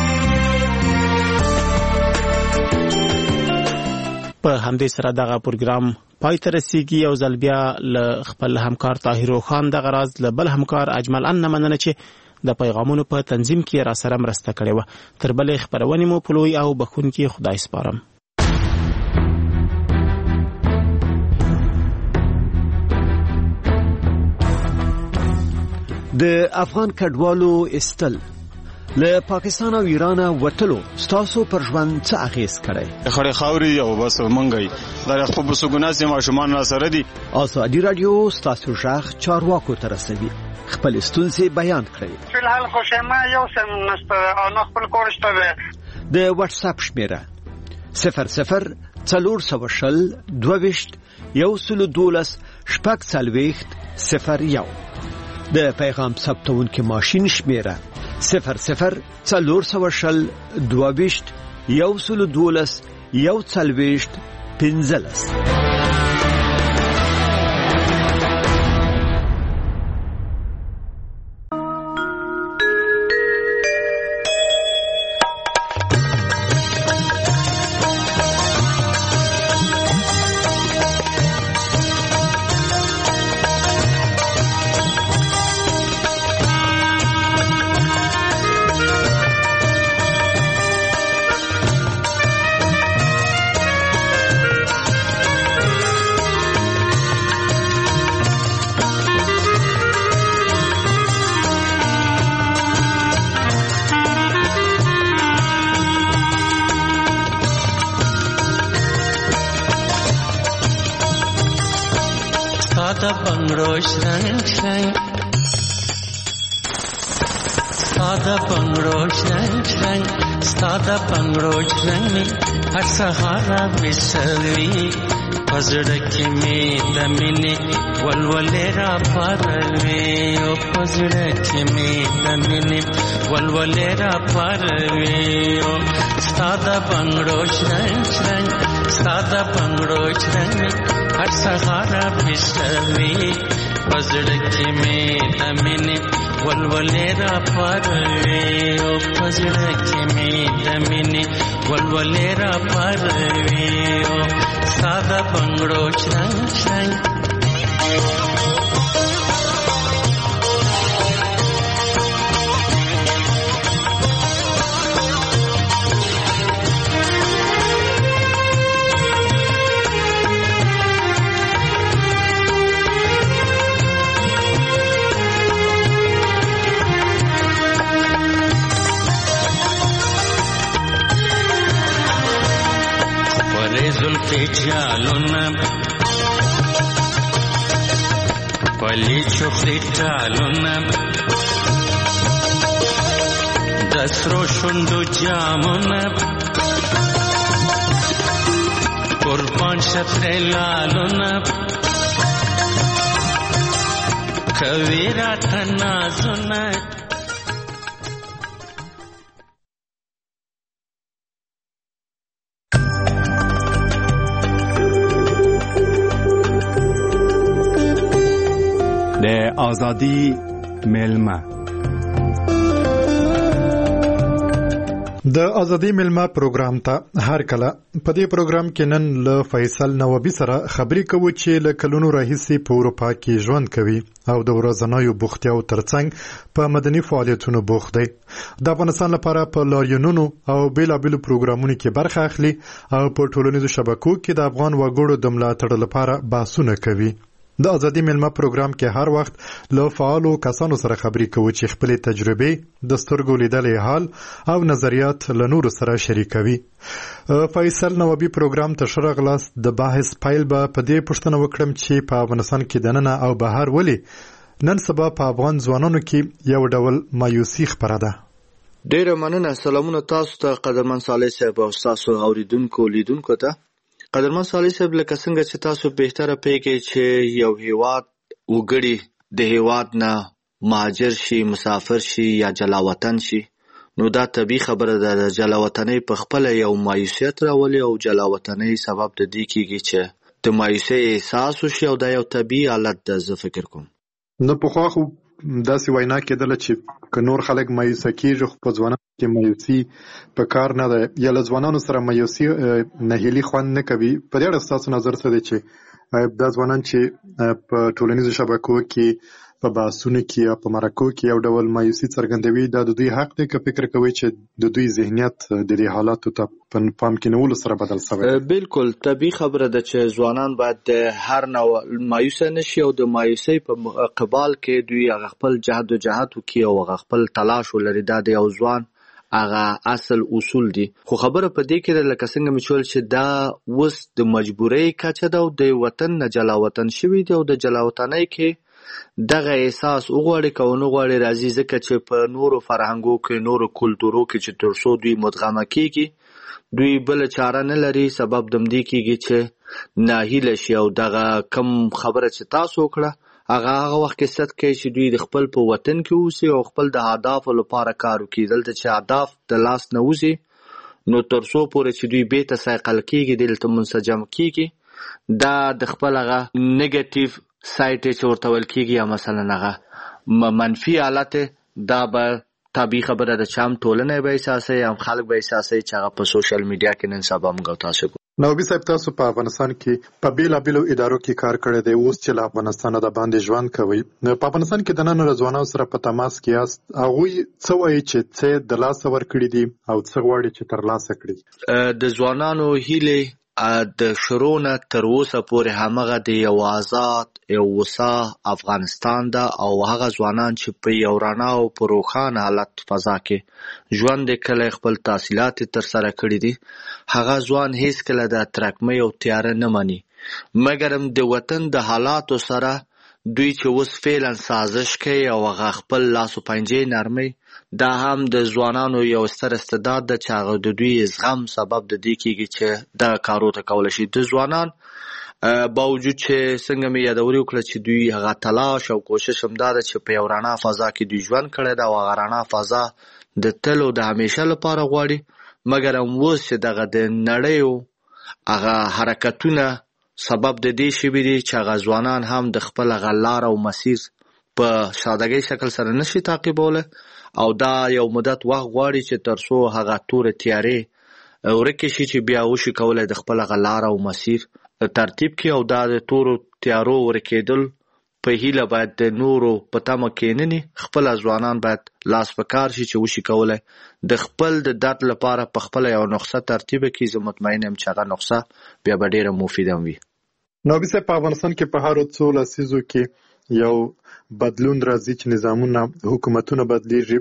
په همدې سره دغه پروګرام پای ته رسیږي. یو ځل بیا له خپل همکار طاهر خان دغه راز له بل همکار اجمل ان مننه چې د پیغامونو په تنظیم کې را سره مرسته کړې و. تر بلې خبرونې مو په لوی او بخونکي خدای سپارم. د افغان کډوالو استل له پاکستان او ایران وټلو ستاسو پر ژوند څه اغیز کړي؟ خړې خاوري او بس منګي دا خو په سګوناسي ماشومان را سره دي. آزادي رادیو ستاسو ژغ چارواکو ته رسوي. خپل ستونزې بیان کړئ. فلحال خوشما یو سم نشته او نه خپل کور شته. د واتس اپ شمیره 004022 د پیغام ثبتونکو ماشین شمیره 00022 ساده پنګروچ رنگ می هر سهارا وسوي پزړه کې می د مینې ولولې را پاروي او پزړه کې می د مینې ولولې را پاروي او ساده پنګروچ رنگ می هر سهارا وسوي پزړه کې می د مینې ولولې را پاروي او پزړه کې می د مینې ولولې را پاروي او ساده پنګړو چرنګ پلی چوخی ټالونه د سرو شونډو جامونه قربان شپرې لالونه کوي راته نازونه د ازادي ملما د ازادي ملما پروګرام ته هر کله په دې پروګرام کې نن له فیصل نوابي سره خبرې کوو چې له کلونو راهیسې په اروپا کې ژوند کوي او د ورځنیو بوختیاو ترڅنګ په مدني فعالیتونو بوخت دی. د افغانستان لپاره په لاریونونو او بیلابېلو پروګرامونو کې برخه اخلي او په ټولنیزو شبکو کې د افغان وګړو د ملاتړ لپاره بحثونه کوي. د ازادي ملما پروګرام کې هر وخت له فعالو کسانو سره خبرې کوو چې خپل تجربې د سترګو لیدلې حال او نظریات له نورو سره شریکوي. فیصل نوابي پروګرام ته ښه راغلاست. د بحث پیل به په دې پوښتنه وکړم چې په افغانستان کې دننه او بهر ولې نن سبا په افغان ځوانانو کې یو ډول مایوسي خپره ده. ډیره مننه. سلامونه تاسو ته قدرمن صالح صاحب او تاسو اوریدونکو لیدونکو ته. قدرمن صالح صاحب لکه څنګه چې تاسو بهتره پیږئ چې یو هیواد وګړي د هیواد نه مهاجر شي، مسافر شي یا جلا وطن شي، نو دا طبیعي خبره ده. د جلا وطنۍ په خپله یو مایوسیت راولي او جلا وطنۍ سبب د دې کېږي چې د مایوسۍ احساس وشي او دا یو طبیعي حالت ده. زه فکر کوم نو پخوا خو داسې وینا کېدله چې که نور خلک مایوسه کېږي خو په ځوانانو کې مایوسي په کار نه ده یا له ځوانانو سره مایوسي نهیلي خوند نه کوي. په دې اړه ستاسو نظر څه دی چې دا ځوانان چې په ټولنیزو شبکو کې په بحثونو کې یا په مرکو کې یو ډول مایوسي څرګندوي، دا د دوی حق دی که فکر کوي چې د دوی ذهنیت د دې حالاتو ته په پام کې نیولو سره بدل شوی؟ بالکل طبیعي خبره ده چې ځوانان باید د هر نوع مایوسه نشي او د مایوسۍ په قبال کې دوی هغه خپل جهد و جهاد وکړي او هغه خپل تلاش ولري. دا د یو ځوان هغه اصل اصول دي. خو خبره په دې کې ده لکه څنګه مې ویل چې دا اوس د مجبورۍ کچه ده او د وطن نه جلا وطن شوي دي او د جلا وطنۍ کې دغه احساس وغواړي که ونه غواړي راځي، ځکه چې په نورو فرهنګو کې نورو کلتورو کې چې تر څو دوی مدغمه کېږي دوی بله چاره نه لري. سبب د همدې کېږي چې ناهیله شي او دغه کم خبره چې تاسو وکړه هغه وخت کې صد کوي چې دوی د خپل په وطن کې اوسي او خپل د اهدافو لپاره کار وکړي. دلته چې اهداف د لاس نه وځي نو تر څو پورې چې دوی بیرته سایقل کېږي دلته منسجم کېږي دا د خپل هغه نیګیټیو سایت چې ورته ویل کېږي یا مثلا هغه منفي حالت دا به طبیعي خبره ده چې هم ټولنه به احساسوي هم خلک به احساسوي چې هغه په سوشل میډیا کې نن سبا موږ تاسو کو. نوابي صاحب تاسو په افغانستان کې په بیلابېلو ادارو کې کار کړی دی، اوس چې له افغانستانه د باندې ژوند کوي، په افغانستان کې د نن ځوانانو سره په تماس کې یاست، هغوی څه وایي چې څه د لاسه ورکړي دي او څه غواړي چې ترلاسه کړي؟ د ځوانانو هیلې د شروع نه تر اوسه پورې همغه د یو آزاد یو وسع افغانستان ده او هغه ځوانان چې په یو رڼا او په روښانه حالت فضا کې ژوند کله خپل تحصیلات ترسره کړي دي، هغه ځوان هیڅ کله د ترکمۍ او تیاره نه مني، مګر د وطن د حالاتو سره دوی چې اوس فعلا سازش کوي او هغه خپل لاس و پنجې نرمي، دا هم د ځوانانو یو ستر استعداد ده چې هغه د دوی زغم سبب د دې کېږي چې دغه کارو ته کولی شي. د ځوانان باوجود چې څنګه مې یادوري وکړه چې دوی هغه تلاش او کوشش هم دا ده چې په یو رڼا فضا کې دوی ژوند کړی ده او هغه رڼا فضا د تل او د همیشه لپاره غواړي، مګر هم اوس چې دغه د نړۍ هغه حرکتونه سبب د دې شوي دي چې هغه ځوانان هم د خپل هغه لار او مسیر په سادګۍ شکل سره نشي تعقیبولی او دا یو مدت وخت غواړي چې تر څو هغه تورې تیارې ورکې شي چې بیا وشي کولی د خپل هغه لار او مسیر ترتیب کړي او دا د تورو تیارو ورکېدل په هیله باید د نورو په تمه کېنني. خپل ځوانان باید لاس په کار شي چې وشي کولی د خپل د درد لپاره په خپله یو نسخه ترتیب کړي. زه مطمئن یم چې هغه نسخه بیا به ډېره مفیده وي. نوابي صاحب په افغانستان کې په هرو څو لسیزو کې یو بدلون راځي چې نظامونه حکومتونه بدلیږي،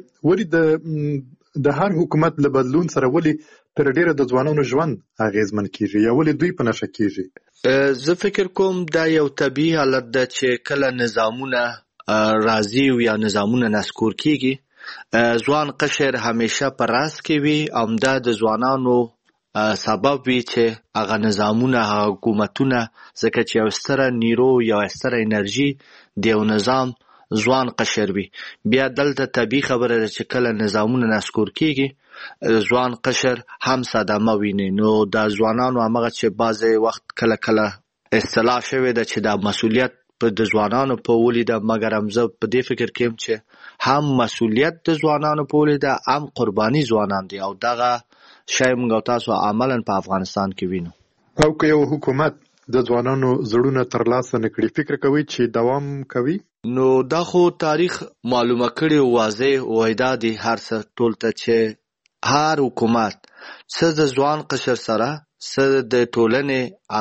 ولې د هر حکومت له بدلون سره ولې تر ډیره د ځوانانو ژوند اغیزمن کیږي یا ولې دوی په نشه کیږي؟ زه فکر کوم دا یو طبیعي حالت ده چې کله نظامونه راځي یا نظامونه نسکور کیږي ځوان قشر همیشه په راس کې وي، همدا د ځوانانو سبب وي چې هغه نظامونه هغه حکومتونه ځکه چې یو ستره نیرو یا ستره انرژي د یو نظام ځوان قشر وي. بیا دلته طبیعي خبره ده چې کله نظامونه نسکور کیږي ځوان قشر هم صدمه ویني. نو د ځوانانو همغه چې بعضې وخت کله کله اصطلاح شوې ده چې دا مسؤلیت په د ځوانانو په ولیده، مګر هم زه په دې فکر کې یم چې هم مسؤلیت د ځوانانو په ولیده هم قرباني ځوانان دي، او دغه شی موږ او تاسو عملا په افغانستان کې وینو. او که یو حکومت د ځوانانو زړونه ترلاسه نه کړي، فکر کوي چې دوام کوي؟ نو دا خو تاریخ معلومه کړي واضح وایدا دي هر څه ټول ته چې هر حکومت څه د ځوان قشر سره څه د ټولنې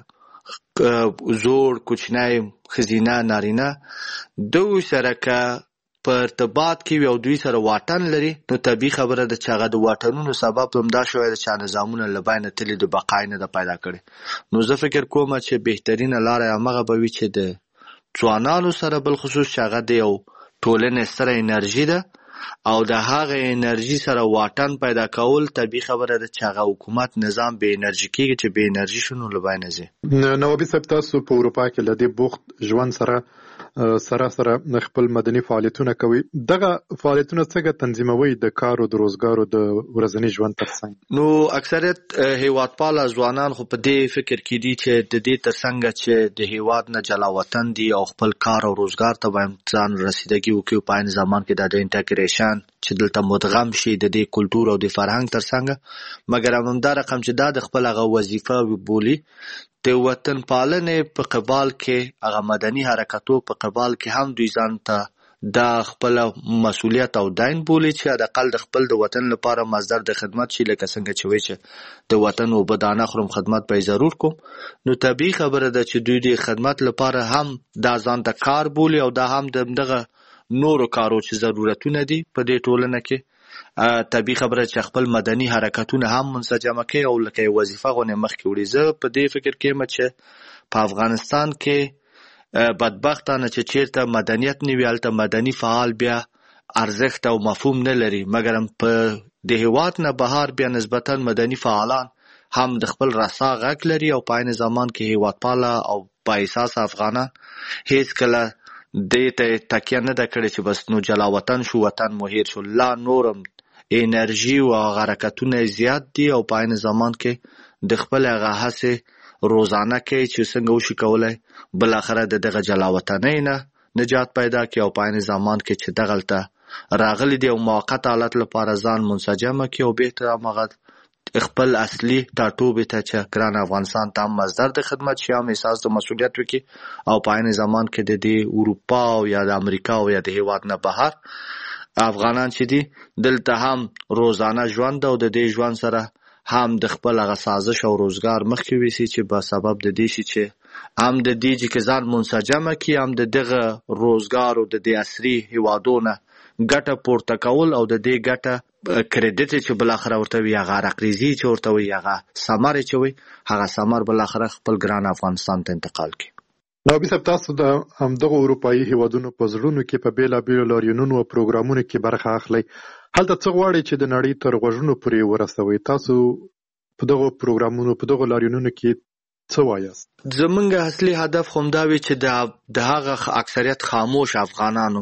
هغه زوړ کوچنی ښځینه نارینه دوی سره که په ارتباط کې او دوی سره واټن لري، نو طبیعي خبره ده چې هغه د واټنونو سبب همدا شوی ده چې نظامونه له بینه تللي د بقا نه ده پیدا کړې. نو زه فکر کوم چې بهترینه لاره همغه به وي چې د ځوانانو سره بالخصوص چې هغه د یو ټولنې سره انرژي ده او د هغه انرژي سره واټن پیدا کول، طبیعي خبره ده چې هغه حکومت نظام به انرژي کېږي چې به انرژي شنو له بینه ځي. نوابي صاحب، تاسو په اروپا کې له دې بوخت ژوند سره خپل مدني فعالیتونه کوي. دغه فعالیتونه څنګه تنظیموي د کار او د روزګار او د ورځني ژوند ترڅنګ؟ نو اکثریت هیوادپاله ځوانان خو په دې فکر کې دي چې د دې ترڅنګ چې د هیواد نه جلا وطن دي او خپل کار او روزګار ته باید ځان رسیدګي وکړي، په عین زمان کې د انټیګریشن چې دلته مدغم شي د دې کلتور او د فرهنګ ترڅنګ، مګر همدا رقم چې دا د خپل هغه وظیفه بولي د وطن پالنې په قبال کې هغه مدني حرکتو په قبال کې هم دوی ځان ته دا خپل مسؤلیت او دین بولي چې حداقل د خپل د وطن لپاره مصدر د خدمت شي، لکه څنګه چې وایي چې د وطن اوبه دانه خورم خدمت به ضرور کوم. نو طبیعي خبره ده چې دوی د خدمت لپاره هم دا ځان ته کار بولي او دا هم دغه نورو کارو چې ضرورتونه دي په دې ټولنه کې. طبیعي خبره چې خپل مدني حرکتونه هم منسجمه کوي او لکه وظیفه غونې مخکې وړي. زه په دې فکر کې یم چې په افغانستان کې بدبختانه چې چیرته مدنیت نه وي هلته مدني فعال بیا ارزښت او مفهوم نه لري، مګر په د هیواد نه بهر بیا نسبتا مدني فعالان هم د خپل رسا غږ لري او په عین زمان کې هیوادپاله او با احساس افغانان هیڅ کله دې ته تکیه نه ده کړې چې بس نو جلا وطن شو، وطن مو هیر شو. لا نورم انرژي او حرکتونه زیات دي او په عین زمان کې د خپل هغه هڅې روزانه کوي چې څنګه وشي کولای بالاخره دغه جلا وطنۍ نه نجات پیدا کړي او په عین زمان کې چې دغلته راغلي دي او موقت حالت لپاره ځان منسجمه کړي او بهتره هغه خپل اصلي ټاټوبې ته چې ګران افغانستان ته هم مصدر د خدمت شي، هم احساس د مسؤلیت وکړي او په عین زمان کې د دې اروپا او یا د امریکا او یا د هیواد نه بهر افغانان چې دي دلته هم روزانه ژوند او د دې ژوند سره هم د خپل هغه سازش او روزګار مخکې ویسي چې په سبب د دې شي چې هم د دې چې ځان منسجمه کړي، هم د دغه روزګار او د دې عصري هیوادونه ګټه پورته کول او د دې ګټه کریډټ چې بالاخره ورته وي هغه رقریزي چې ورته وي هغه ثمر چې وي هغه ثمر بالاخره خپل ګران افغانستان ته انتقال کړي. نوابي صاحب، تاسو د همدغه اروپایي هیوادونو په زړونو کې په بیلابیلو لاریونونو او پروګرامونو کې برخه اخلئ. هلته څه غواړئ چې د نړۍ تر غوږونو پورې ورسوئ؟ تاسو په دغو پروګرامونو په دغو لاریونونو کې څه وایاست؟ زمونږ اصلي هدف همدا وي چې د هغه اکثریت خاموش افغانانو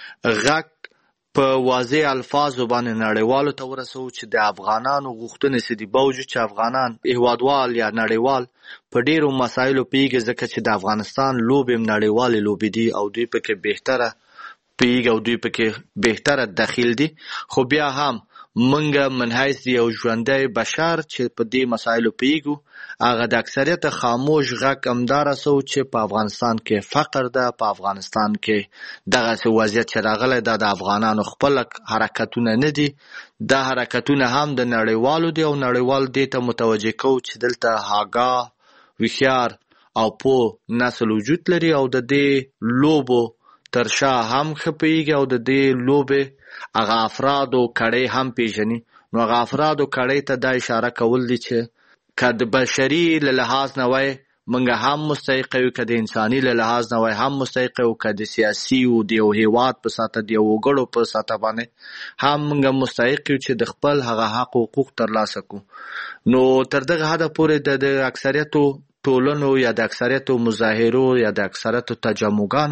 غږ په واضح الفاظو باندې نړیوالو ته ورسو چې د افغانانو غوښتنې څه دي، باوجود چې افغانان هیوادوال یا نړیوال په ډیرو مسایلو پیږي، ځکه چې د افغانستان لوبې هم نړیوالې لوبې دي او دوی پکې بهتره پیږي او دوی پکې بهتره دخیل دي. خو بیا هم منګه من حیث یو ژوندی بشر چې په دې مسایلو پیږو هغه د اکثریت خاموش غږ همدا رسو چې په افغانستان کې فقر ده، په افغانستان کې دغه وضعیت چې راغلی دا د افغانانو خپل حرکتونه نه دي، دا حرکتونه هم د نړیوالو دي او نړیوال دې ته متوجه کو چې دلته آګاه، هوښیار او پوه نسل وجود لري او د دې لوبو تر شا هم ښه پوهېږي او د دې لوبې هغه افرادو کړۍ هم پیژني. نو هغه افرادو کړۍ ته دا اشاره کول دي چې که د بشري له لحاظ نه وای موږ هم مستحق یو، که د انساني له لحاظ نه وای هم مستحق یو، که د سیاسي او د یو هیواد په سطحه د یو وګړو په سطحه باندې هم موږ مستحق یو چې د خپل هغه حق او حقوق ترلاسه کړو. نو تر دغه حده پورې د اکثریتو ټولنو یا د اکثریتو مظاهرو یا د اکثریتو تجمعګانو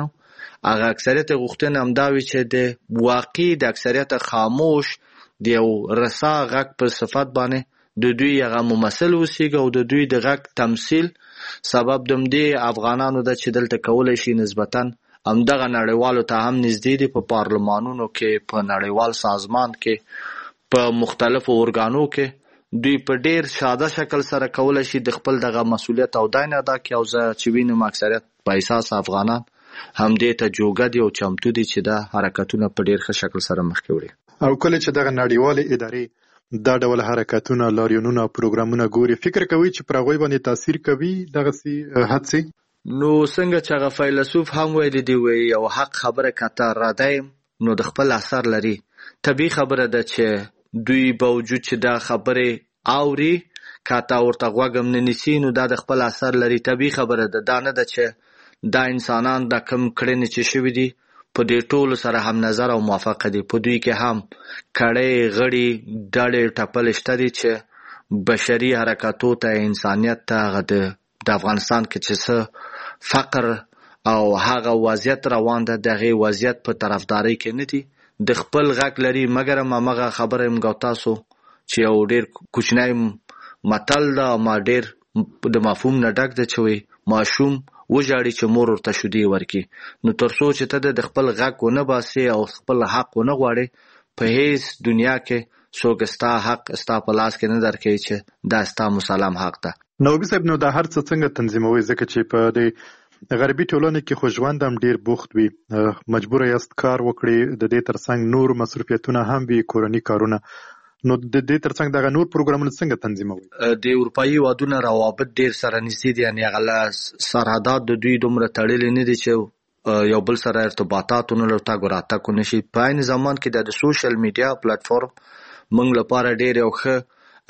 هغه اکثریت غوښتنه همدا وي چې د واقعي د اکثریت خاموش د یو رسا غږ په صفت باندې د دوی هغه ممثل اوسیږي او د دوی د غږ تمثیل سبب د همدې افغانانو ده چې دلته کولی شي نسبتاً همدغه نړیوالو ته هم نږدې دي په پارلمانونو کې په نړیوال سازمان کې په مختلفو ارګانو کې دوی په ډیر ساده شکل سره کولی شي د خپل دغه مسؤلیت او داین ادا کړي او زه چې وینم اکثریت په اساس افغانان همدې ته جوګه دي او چمتو دي چې دا حرکتونه په ډیر ښه شکل سره مخکې وړي. او کله چې دغه نړیوالې ادارې دا ډول حرکتونه لاریونونه پروګرامونه ګوري فکر کوي چې پر هغوی باندې تاثیر کوي دغسې هڅې؟ نو څنګه چې هغه فیلسوف هم ویلي دی وایي یو حق خبره که ته راده نو د خپل اثر لري. طبیعي خبره ده چې دوی باوجود چې دا خبرې اوري که تا ورته غوږ هم نه نیسي نو دا د خپل اثر لري. طبیعي خبره ده دا نه ده چې دا انسانان دا کم کړنې چې شوي دي په دې ټولو سره هم نظر او موافقه دي. په دوی کې هم کړۍ غړي ډلې ټپلې شته دي چې بشري حرکاتو ته انسانیت ته هغه د افغانستان کې چې څه فقر او هغه وضعیت روان ده د هغې وضعیت په طرفدارۍ کې نه دي د خپل غږ لري. مګر هماغه خبره موږ تاسو چې یو ډېر کوچنی متل ده ما ډېر د مفهوم نه ډک ده چې وایي ماشوم وژاړي چې مور ورته شیدې ورکړي. نو تر څو چې ته د خپل غږ ونه باسې او خپل حق ونه غواړې په هیڅ دنیا کې څوک ستا حق ستا په لاس کې نه درکوي چې دا ستا مسلم حق ده. نوبي صاحب نو دا هر څه څنګه تنظیموي ځکه چې په دې غربي ټولنه کې خو ژوند هم ډیر بوخت وي مجبور یاست کار وکړي د دې ترڅنګ نور مصروفیتونه هم وي کورني کارونه نو د دې ترڅنګ دغه نور پروګرامونه څنګه تنظیموي؟ د اروپایي هیوادونو روابط ډیر سره نږدې دي یعنې هغه سرحدات د دوی دومره تړلي نه دي چې یو بل سره ارتباطات ونه لري تګ راتګ ونه شي. په عین زمان کې د سوشل میډیا پلیټفارم موږ لپاره ډیر یو ښه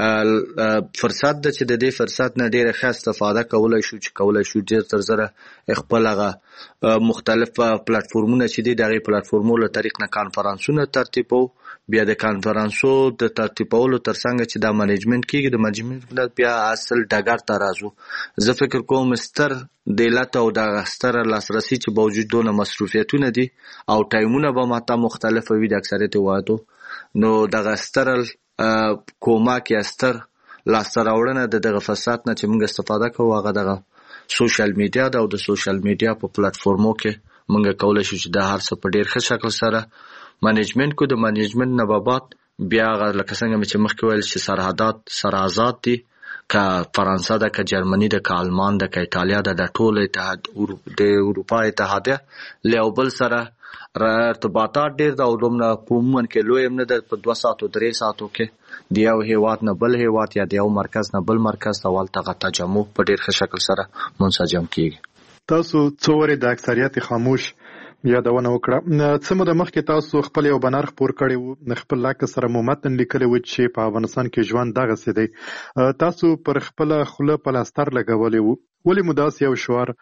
فرصت ده چې د دې فرصت نه ډیره ښه استفاده کولی شو چې کولی شو ډیر تر زره خپل هغه مختلف پلیټفارمونه چې دي د هغې پلیټفارمو له طریق نه کانفرانسونه ترتیبو بیا د کانفرانسو د ترتیبولو ترڅنګ چې دا منیجمنت کیږي د منیجمنت بیا اصل ډګر ته راځو. زه فکر کوم ستر د علت او د ستر لاسرسي چې باوجود دونه مصروفیتونه دي او ټایمونه به ماته مختلفه وي د اکثریت هیوادو نو دغه ستر کومک یا ستر لاسته راوړنه د دغه فرصت نه چې موږ استفاده کوو هغه دغه سوشل میډیا ده او د سوشل میډیا په پلیټفارمو کې موږ کولی شو چې دا هر څه په ډیر ښه شکل سره منیجمنت کو. د منیجمنت نه بعد بیا هغه لکه څنګه مې چې مخکې ویل چې سرحدات سره آزاد دي که فرانسه ده که جرمني ده که آلمان ده که ایټالیا ده د ټول د اروپا اتحادیه له یو بل سره ارتباطات ډیر ده او دومره په عموما کې لوی هم نه ده په 2 ساعتو 3 ساعتو کې د یو هیواد نه بل هیواد یا د یو مرکز نه بل مرکز ته هلته تجمع په ډیر ښه شکل سره منسجم کیږي. تاسو څو ورې د اکثریت خاموش یادونه وکړه څه موده مخکې تاسو خپل یو بنر خپور کړی وو خپل لاک سره مو متن لیکلی و چې په افغانستان کې ژوند دغسې دی تاسو پر خپله خوله پلاستر لګولی وو ولې مو داسې یو شعار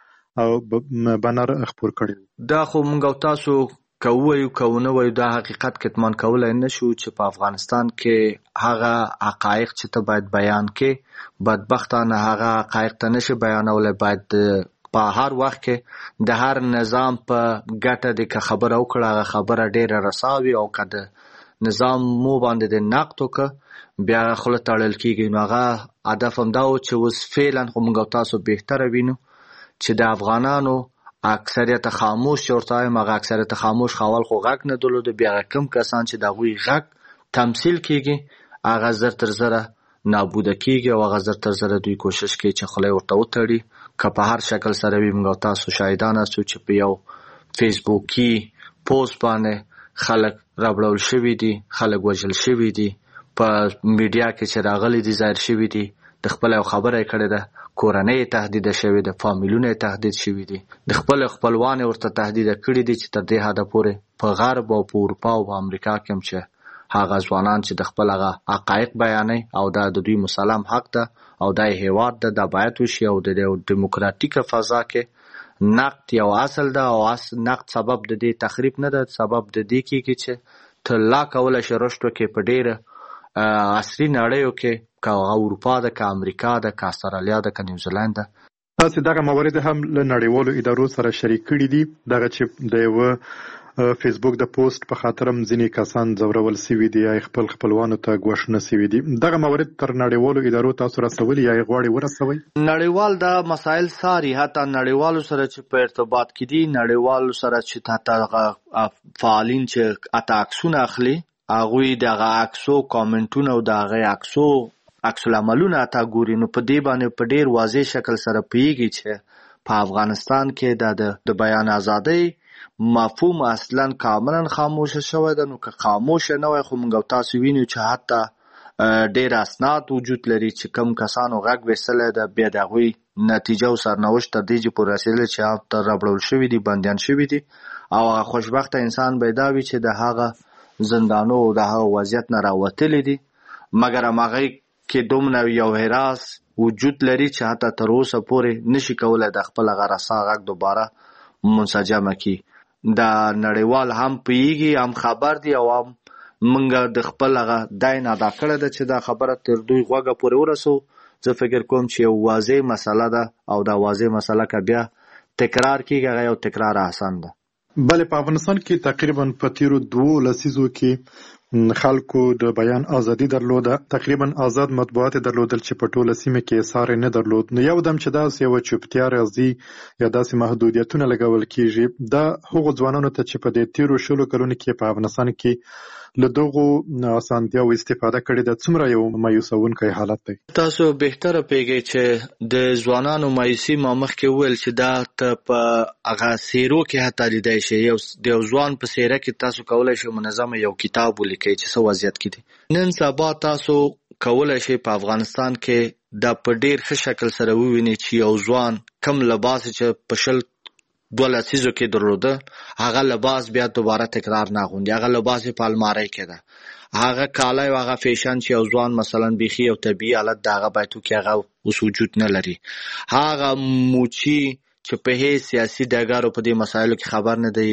او بنر خپور کړی؟ دا خو موږ او تاسو که ووایو که ونه وایو دا حقیقت کتمان کولی نه شو چې په افغانستان کې هغه حقایق چې ته باید بیان کې بدبختانه هغه حقایق ته نشي بیانولی. باید په هر وخت کې د هر نظام په ګټه د که خبره وکړه هغه خبره ډیره رساوي او که د نظام مو باندې د نقد وکړه بیا خوله تړل کیږي. نو هغه هدف همدا و چې اوس فعلا خو موږ او تاسو بهتره وینو چې د افغانانو اکثریت خاموش چې ورته وایم هغه اکثریت خاموش خاول خو غږ نه درلوده بیا هغه کم کسان چې د هغوی غږ تمثیل کیږي هغه زر تر زره نابوده کیږي او هغه زر تر زره دوی کوشش کوي چې خوله ورته وتړي که په هر شکل سره وي. موږ تاسو شاهدان یاستو چې په یو فیسبوکي پوسټ باندې خلک رابړول شوي دي خلک وژل شوي دي په میډیا کې چې راغلي دي ظاهر شوي دي د خپل یو خبره یې کړې ده کورنۍ تهدید شوي ده فامیلونه تهدید شوي دي د خپل خپلوان ورته تهدید کړي دي چې تر دې حده پورې په غرب او په اروپا او په امریکا کې هم چې هغه ځوانان چې د خپل هغه حقایق بیانوي او دا د دوی مسلم حق ده او دا هیواد ده دا باید وشي او د ډیموکراتیکه فضا کې نقد یو اصل ده او نقد سبب د دې تخریب نه ده سبب د دې کېږي چې ته لا کولی شې رشد وکړې په ډېره عصري نړیو کې که هغه اروپا ده که امریکا ده که استرالیا ده که نیوزیلند ده تاسو دغه موارد هم له نړیوالو ادارو سره شریک کړي دي دغه چې د یو فیسبوک د پوسټ په خاطر هم ځینې کسان ځورول سوي دي یا خپلوانو ته ګوښنه سوي دي دغه موارد تر نړیوالو ادارو تاسو رسولي یا غواړي ورسوي نړیوال دا مسایل ساري حتی نړیوالو سره چې په ارتباط کې دي نړیوالو سره چې حتی فعالین چې اتاکسونه اخلي هغوی دغه عکسو کامنټونه او دغه عکس العملونه تا ګوري نو په دې باندې په ډیر واضح شکل سره پیږي چې په افغانستان کې د بیان ازادۍ مفهوم اصلا کاملا خاموش شوی ده نو که خاموش نه وای خو موږ تاسو وینو چې حتی ډیر اسناد وجود لري چې کم کسانو غږ وسله ده بیا دغه نتیجه او سرنوشت تر دې پورې رسیدل چې تر رابړول شوی دي بنديان شوی دي او خوشبخت انسان پیدا وي چې د هغه زندانو او د هغه وضعیت نه راوتلی دي مګر هغه کې دومره یو هراس وجود لري چې حتی تر اوسه پورې نشي کولای د خپل غرسا غږ دوباره منسجم کړي دا نړیوال هم پیږي هم خبر دي او هم منګه د خپل هغه داین ادا کړی ده چې دا خبره تر دوی غوږه پورې ورسو زه فکر کوم چې یو واضح مسله ده او دا واضح مسله که بیا تکرار کیږي هغه یو تکرار آسان ده بله په افغانستان کې تقریبا په تیرو 2 لسیزو کې خلکو د بیان ازادي درلوده تقریبا آزاد مطبوعات درلودل چې په ټوله سیمه کې اثار نه درلود نو یو دم چې داسې یو چوپتیا راځي یا داسې محدودیتونه لګول کیږي دا هغو ځوانانو ته چې په دې تیرو شلو کلونو کې په افغانستان کې له دغو اسانتیاو استفاده کړې ده څومره یو مایوسونکی حالت دی تاسو بهتره پیږئ چې د ځوانانو مایوسي ما مخکې وویل چې دا ته په هغه سیرو کې حتی لیدای شي یو ځوان په سیره کې تاسو کولی شئ منظمه یو کتاب ولیکئ چې څه وضعیت کې دی نن سبا تاسو کولی شئ په افغانستان کې دا په ډیر ښه شکل سره ووینئ چې یو ځوان کم لباس چې په شل 2 لسیزو کې درلوده هغه لباس بیا دوباره تکرار نه غوندي هغه لباس په الماری کې ده هغه کاله او هغه فیشن چې یو ځوان مثلا بيخي او طبيعي حالت دغه بایتو کې هغه اوس وجود نه لري هغه موچی چې په هي سیاسي ډګرو په دې مسایلو کې خبر نه دی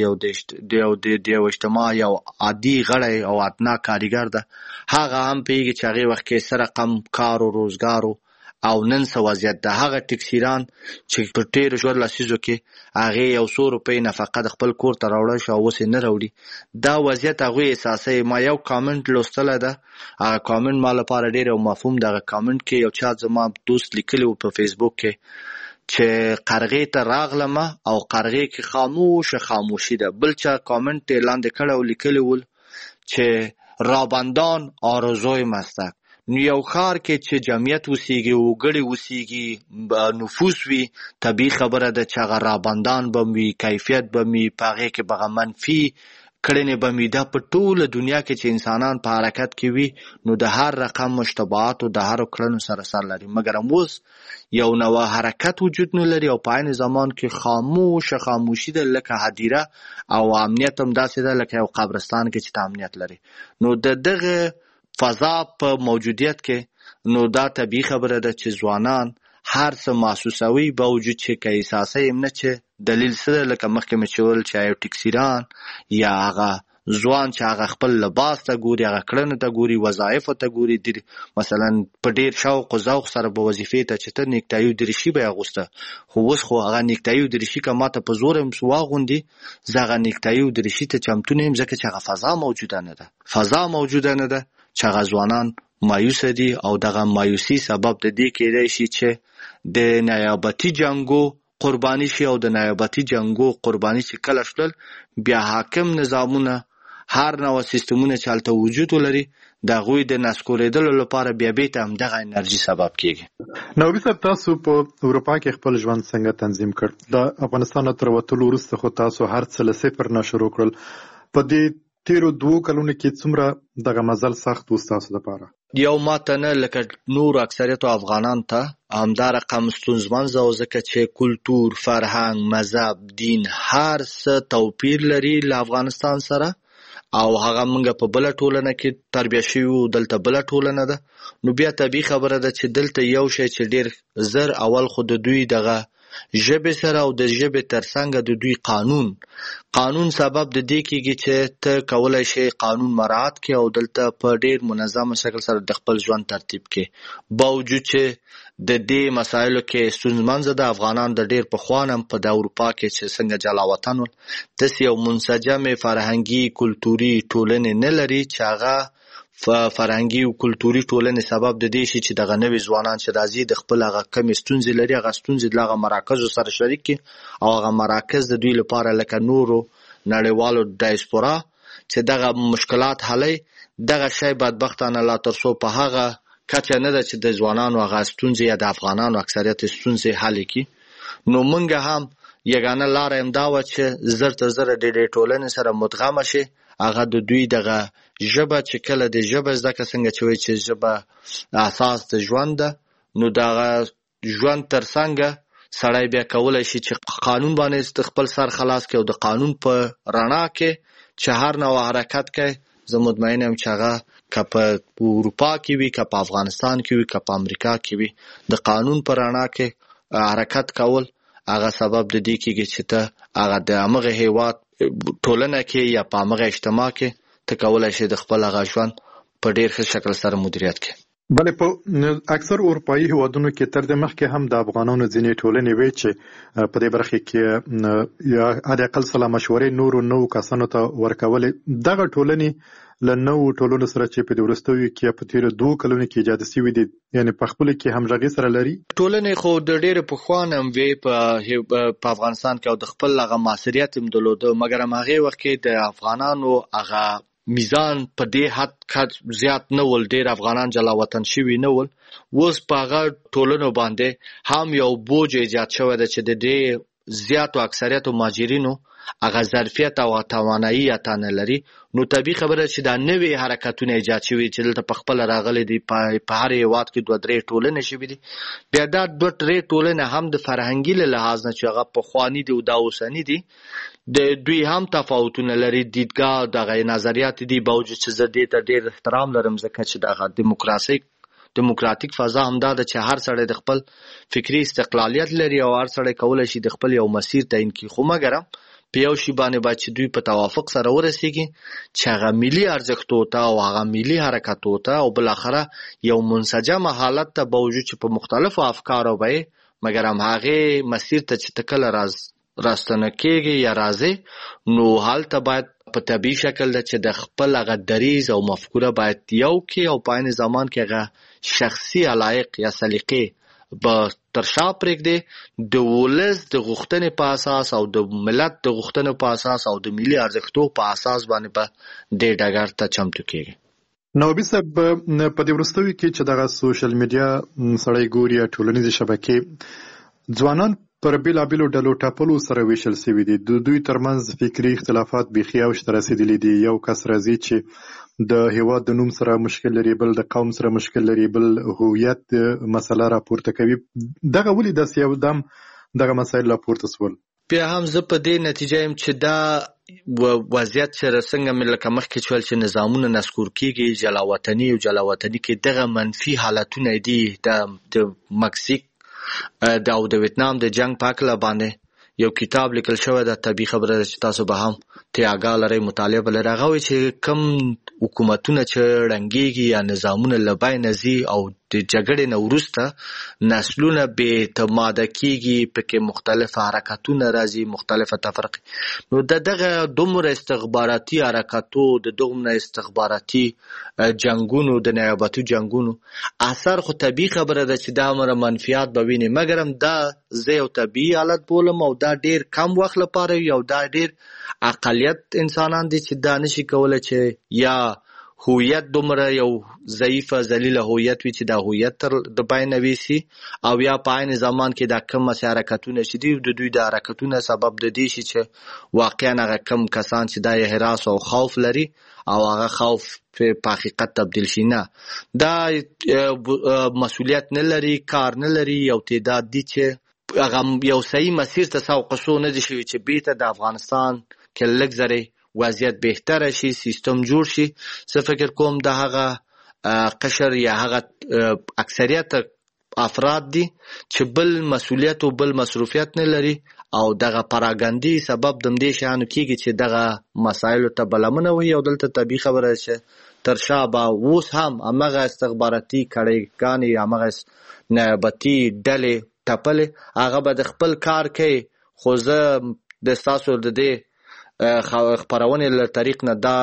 یو د اجتماع یو عادي غړی او اتنا کاریګر ده هغه هم پیږي چې هغه وخت کې سره کم کار او روزګارو او نن څه وضعیت ده هغه ټکسیران چې په تیر ژور لسیزو کې هغه یو 100 روپۍ نفقه د خپل کور ته راوړل شو اوس نه راوړي دا وضعیت هغه احساسي ما یو کامنټ لوستل ده هغه کامنټ مال لپاره ډیر او مفهوم دغه کامنټ کې یو چا زما دوست لیکلی په فیسبوک کې چې قرغې ته راغلم او قرغې کې خاموشي ده بل چا کامنټ اعلان کړو لیکلی ول چې رابندان آرزوی مستک نو یو ښار کې چې جمعیت وسیږي وګړي وسیږي نفوس وي طبیعي خبره ده چې هغه رابندان به وي کیفیت به وي په هغې کې به منفي کړنې به وي دا په ټوله دنیا کې چې انسانان په حرکت کې وي نو د هر رقم مشتبهاتو د هرو کړنو سره سر لري مګر اوس یو نوه حرکت وجود نه لري او په عین زمان کې خاموشي ده لکه هدیره او امنیت هم داسې ده لکه یو قبرستان کې چې امنیت لري نو د دغه فضا په موجودیت کې نو دا طبیعي خبره ده چې ځوانان هر څه محسوسوي باوجود چې که احساسي هم نه چې دلیل څه لکه مخکې مې چې ویل چې یو ټکسیران یا هغه ځوان چې هغه خپل لباس ته ګوري هغه کړنو ته ګوري وظایفو ته ګوري مثلا په ډیر شوق او ذوق سره به وظیفې ته چې ته نیکټایي درشي به اغوسته خو اوس خو هغه نیکټایي درشي که ماته په زور هم واغوندي زه هغه نیکټایي درشي ته چمتو نه یم ځکه چې هغه فضا موجوده نه ده چې هغه ځوانان مایوس دي او دغه مایوسي سبب د دې کېدای شي چې د نیابتي جنګو قرباني شي او د نیابتي جنګو قرباني چې کله شول بیا حاکم نظامونه هر نوع سیستمونه چې هلته وجود ولري د هغوی د نسکورېدلو لپاره بیا بیرته همدغه انرژي سبب کېږي نوبي صاحب تاسو په اروپا کې خپل ژوند څنګه تنظیم کړ د افغانستان تر وتلو وروسته خو تاسو هر څه له صفر نه شروع کړل په دې تیرو 2 کلونو کې څومره دغه مزل سخت و ستاسو لپاره یو ماته نه لکه نور اکثریت افغانان ته همدا رقم ستونزمن زه ځکه چې کلتور فرهنګ مذهب دین هر څه توپیر لري له افغانستان سره او هغه موږ په بله ټولنه کې تربیه شوي وو دلته بله ټولنه ده نو بیا طبیعي خبره ده چې دلته یو شی چې ډېر زر اول خو د دوی دغه ژبې سره او د ژبې ترڅنګ د دوی قانون سبب د دې کېږي چې ته کولی شي قانون مراعات کړې او دلته په ډېر منظم شکل سره د خپل ژوند ترتیب کې باوجود چې د دې مسایلو کې ستونزمنځ د افغانان د ډیر پخوانم په د اروپا کې چې څنګه جلا وطن ول د یو منسجم فرهنګي کلتوري ټولنې نه لري چې هغه فرهنګي او کلتوري ټولنې سبب د دې شي چې دغه نوې ځوانان چې راځي د خپل هغه کم ستونزې لري هغه ستونزې دغه مراکز سره شریک کی او هغه مراکز د دوی لپاره لکه نورو نړیوالو ډایسپورا چې دغه مشکلات حلي دغه شی بدبختانه لا ترسو په هغه کچه نه ده چې د ځوانانو هغه ستونزې یا د افغانانو اکثریت ستونزې حل کړي نو موږ هم یګانه لار امدا و چې زر تر زر د ټولنې سره مدغم شي هغه د دوی دغه ژبه چې کله د ژبه زده څنګه چې وایي چې ژبه اساس د ژوند ده نو دغه ژوند تر څنګه سړی بیا کولای شي چې قانون باندې خپل سر خلاص کړي او د قانون په رڼا کې چې هر نوع حرکت کوي زه مطمئن یم چې هغه که په اروپا کې وي که په افغانستان کې وي که په امریکا کې وي د قانون په رڼا کې حرکت کول هغه سبب د دې کېږي چې ته هغه د همغه هیواد ټولنه کې یا په همغه اجتماع کې ته کولی شي د خپل هغه ژوند په ډېر ښه شکل سره مدیریت کړي. بلې په اکثر اروپایي هیوادونو کې تر دې مخکې هم د افغانانو ځینې ټولنې وې چې په دې برخه کې یا حد اقل سلا مشورې نورو کسانو ته ورکولې دغه ټولنې له نوو ټولنو سره چې په دې وروستیو کې په تیرو 2 کلونو کې ایجاد شوي دي یعنی په خپل کې همغږي سره لري ټولنې خو د ډېر پخوانه وې په افغانستان کې او د خپل هغه معاصریت هم درلوده مګر هغه وخت کې د افغانانو هغه میزان په دې حد زیات نه ول ډېر افغانان جلا وطن شوي نه ول اوس په هغه ټولنو باندې هم یو بوج ایجاد شوی دی چې د دې زیاتو اکثریتو مهاجرینو هغه ظرفیت او توانایي یا نه لري نو طبیعي خبره چې دا نوې حرکتونه ایجاد شوي چې دلته په خپل راغلي دي په هر هیواد کې 2-3 ټولنې شوي دي بیا دا 2-3 ټولنې هم د فرهنګي له لحاظ نه چې هغه پخواني دي او دا اوسني دي د دوی هم تفاوتونه لري دیدګاه دغه نظریات دي باوجود چې زه دې ته ډېر احترام لرم ځکه چې دغه دیموکراتیک فضا همدا ده چې هر سړی د خپل فکری استقلالیت لري او هر سړی کولی شي د خپل یو مسیر تعیین کړي خو مګر په یو شی باندې باید چې دوی په توافق سره ورسیږي چې هغه ملي ارزښتو ته او هغه ملي حرکتو ته او بل اخره یو منسجم حالت ته باوجود چې په مختلفو افکارو به مګر هم هغه مسیر ته چې تکل راستنه کېږي یا راځي نو حالت باید په طبيعي شکل ده چې د خپل هغه دریز او مفکوره باید یو کې او په عین زمان کې هغه شخصي علایق یا سلیقې به تر شا پرېږدي د ولس د غوښتنې په اساس او د ملت د غوښتنې په اساس او د ملي ارزښتو په اساس باندې په دې ډګر ته چمتو کېږي. نو بسب په دې وروستیو کې چې دغه سوشل میډیا سړی ګوري ټولنیزې شبکې ځوانان پر بیلابیلو ډلو ټاپلو سره ویشل شوي دي د دوی ترمنځ فکری اختلافات بیخي اوج ته رسېدلي دي یو کس راځي چې د هیواد د نوم سره مشکل لري بل د قوم سره مشکل لري بل هویت مسله راپورته کوي دغه ولې داسې یو دم دغه مسایل راپورته سول بیا هم زه په دې نتیجه يم چې دا وضعیت چې څنګه مې لکه مخکې چول چې نظامونه نسکور کېږي جلاوطني او جلاوطني کې دغه منفي حالتونه دي د مکسیک او د ویتنام د جنگ په اړه باندې یو کتاب لیکل شوی د طبيعي خبره چې تاسو به هم تیاګه لري مطالعه بل راغوي چې کم حکومتونه چې رنګيږي یا نظامونه لبای نزي او د جګړې نه وروسته نسلونه به اعتماد کیږي پکې مختلف حرکتونه راځي مختلفه تفرقه نو دغه دومره استخباراتي حرکتو د دومره استخباراتي جنگونو د نیابتي جنگونو اثر خو طبيعي خبره ده چې دا مر منفعت به ویني مګرم دا زه یو طبيعي حالت بولم او دا ډیر کم وخت لپاره یو دا ډیر اقلیت انسانان دي چې دا نشي کولای چې یا هویت دومره یو ضعیفه ذلیله هویت وي چې دا هویت تر د باندې ویسي او یا په عین زمان کې دا کم حرکتونه شدي د دوی د حرکتونه سبب د دې شي چې واقعا هغه کم کسان چې د هراس او خوف لري او هغه خوف په حقیقت تبدیل شي نه دا مسؤلیت نه لري کار نه لري یو تعداد دي چې هغه یو صحیح مسیر ته سوق نه دي شوی چې بیت د افغانستان کې لګزري وضعیت بهتره شي سیستم جوړ شي څه فکر کوم د هغه قشر یا هغه اکثریت افراد دي چې بل مسؤلیت او بل مصروفیت نه لري او دغه پراګاندي سبب د دې شانو کېږي چې دغه مسایل ته بلمنه وي او دلته طبيعي خبره چې تر شا به اوس هم همغه استخباراتي کړۍ همغه نیابتي ډلې ټپلې هغه به د خپل کار کوي. خو زه د ستاسو د دې خپرونې له طریق نه دا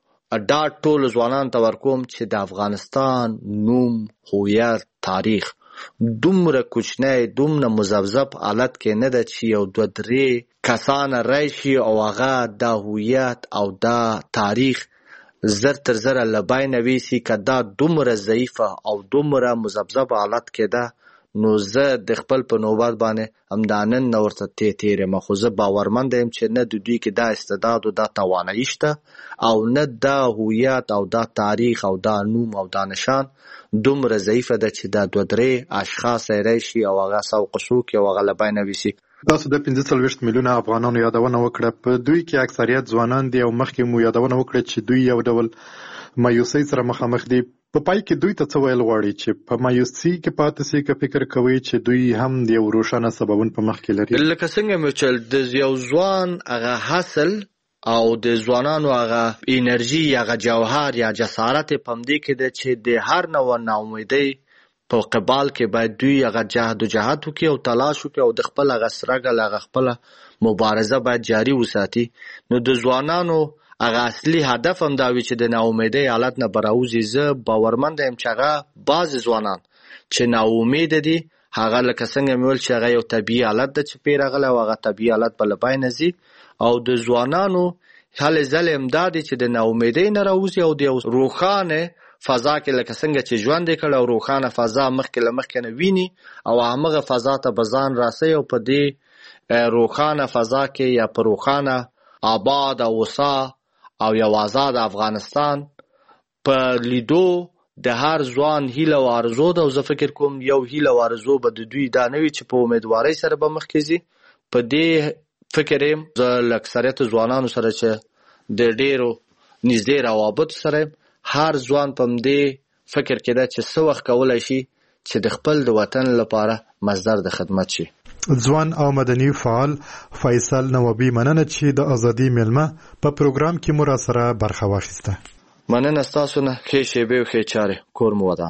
ډاډ ټولو ځوانانو ته ورکوم چې د افغانستان نوم، هویت، تاریخ دومره کوچنی، دومره مذبذب حالت کې نه ده چې یو 2-3 کسان راشي او هغه دا هویت او دا تاریخ زر تر زره له بینه ویسي. که دا دومره ضعیفه او دومره مذبذب حالت کې ده نو زه د خپل په نوبت باندې همدا نن نه ورته تېرېږم. خو زه باورمنده یم چې نه د دوی کې دا استعداد او دا توانایي شته او نه دا هویت او دا تاریخ او دا نوم او دا نشان دومره ضعیفه ده چې دا 2-3 اشخاص راشي او هغه سوق سوق او هغه له بینه ویسي. تاسو د 45 میلیونه افغانانو یادونه وکړه. په دوی کې اکثریت ځوانان دي او مخکې مو یادونه وکړه چې دوی یو ډول مایوسۍ سره مخامخ دي. په پای کې دوی ته څه ویل غواړي چې په مایوسۍ کې پاتې سي، که فکر کوي چې دوی هم د یو روښانه سببون په مخ کې لري؟ لکه څنګه مې چې د یو ځوان هغه حاصل او د ځوانانو هغه انرژي هغه جوهر یا جسارت په همدې کې ده چې د هر نوع ناامیدۍ په قبال کې باید دوی هغه جهد و جهاد وکړي او تلاش وکړي او د خپل هغه سټرګل هغه خپله مبارزه باید جاري وساتي. نو د ځوانانو هغه اصلي هدف هم دا وي چې د ناامیدۍ حالت نه براوځي. زه باورمنده یم چې هغه بعضې ځوانان چې ناامیده دي هغه لکه څنګه مې ویل چې هغه یو طبیعي حالت ده چې پې راغلی او هغه طبیعي حالت به له بینه ځي. او د ځوانانو هلې ځلې هم دا دی چې د ناامیدۍ نه راوځي او د یو روښانه فضا کې لکه څنګه چې ژوند یې کړی او روښانه فضا مخکې له مخکې نه ویني او همغه فضا ته به ځان راسوي او په دې روښانه فضا کې یا په روښانه آباد او وسا او یو آزاد افغانستان په لیدو د هر ځوان هیله او آرزو ده. او زه فکر کوم یو هیله او آرزو به د دوی دا نه وي چې په امیدوارۍ سره به مخکې ځي. په دې فکر یم زه له اکثریت ځوانانو سره چې د ډېرو نږدې روابطو سره یم، هر ځوان په همدې فکر کې ده چې څه وخت کولی شي چې د خپل د وطن لپاره مصدر د خدمت شي. ځوان او مدني فعال فیصل نوابي، مننه چې د ازادي میلمه په پروګرام کې مو راسره برخه واخیسته. مننه ستاسو نه. ښې شېبې او ښې چارې. کور مو ودان.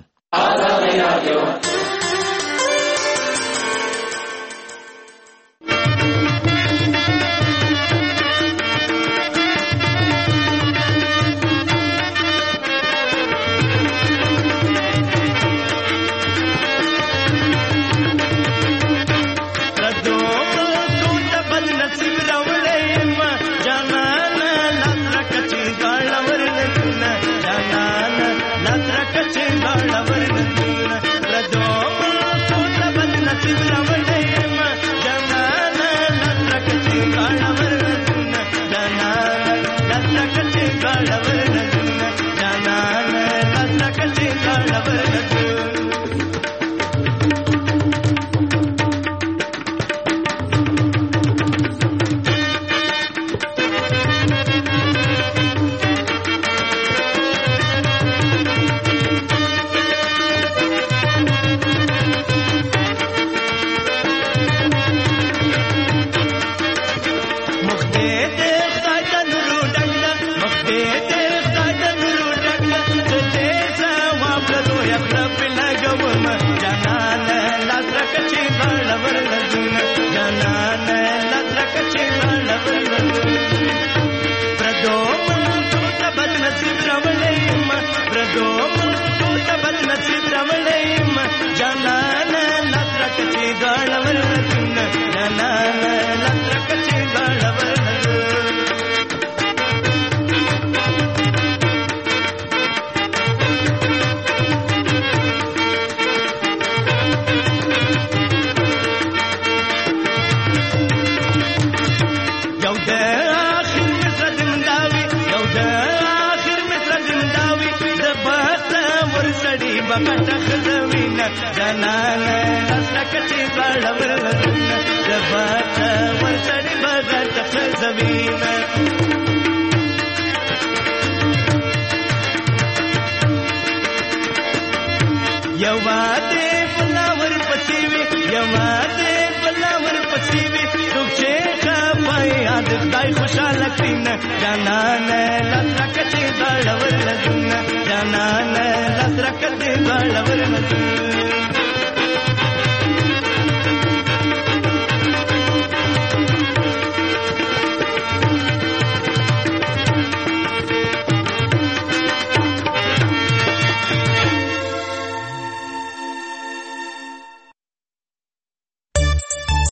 خوشاله کړینه جانانه لکه چې دا لور لزونه ډېر باور مته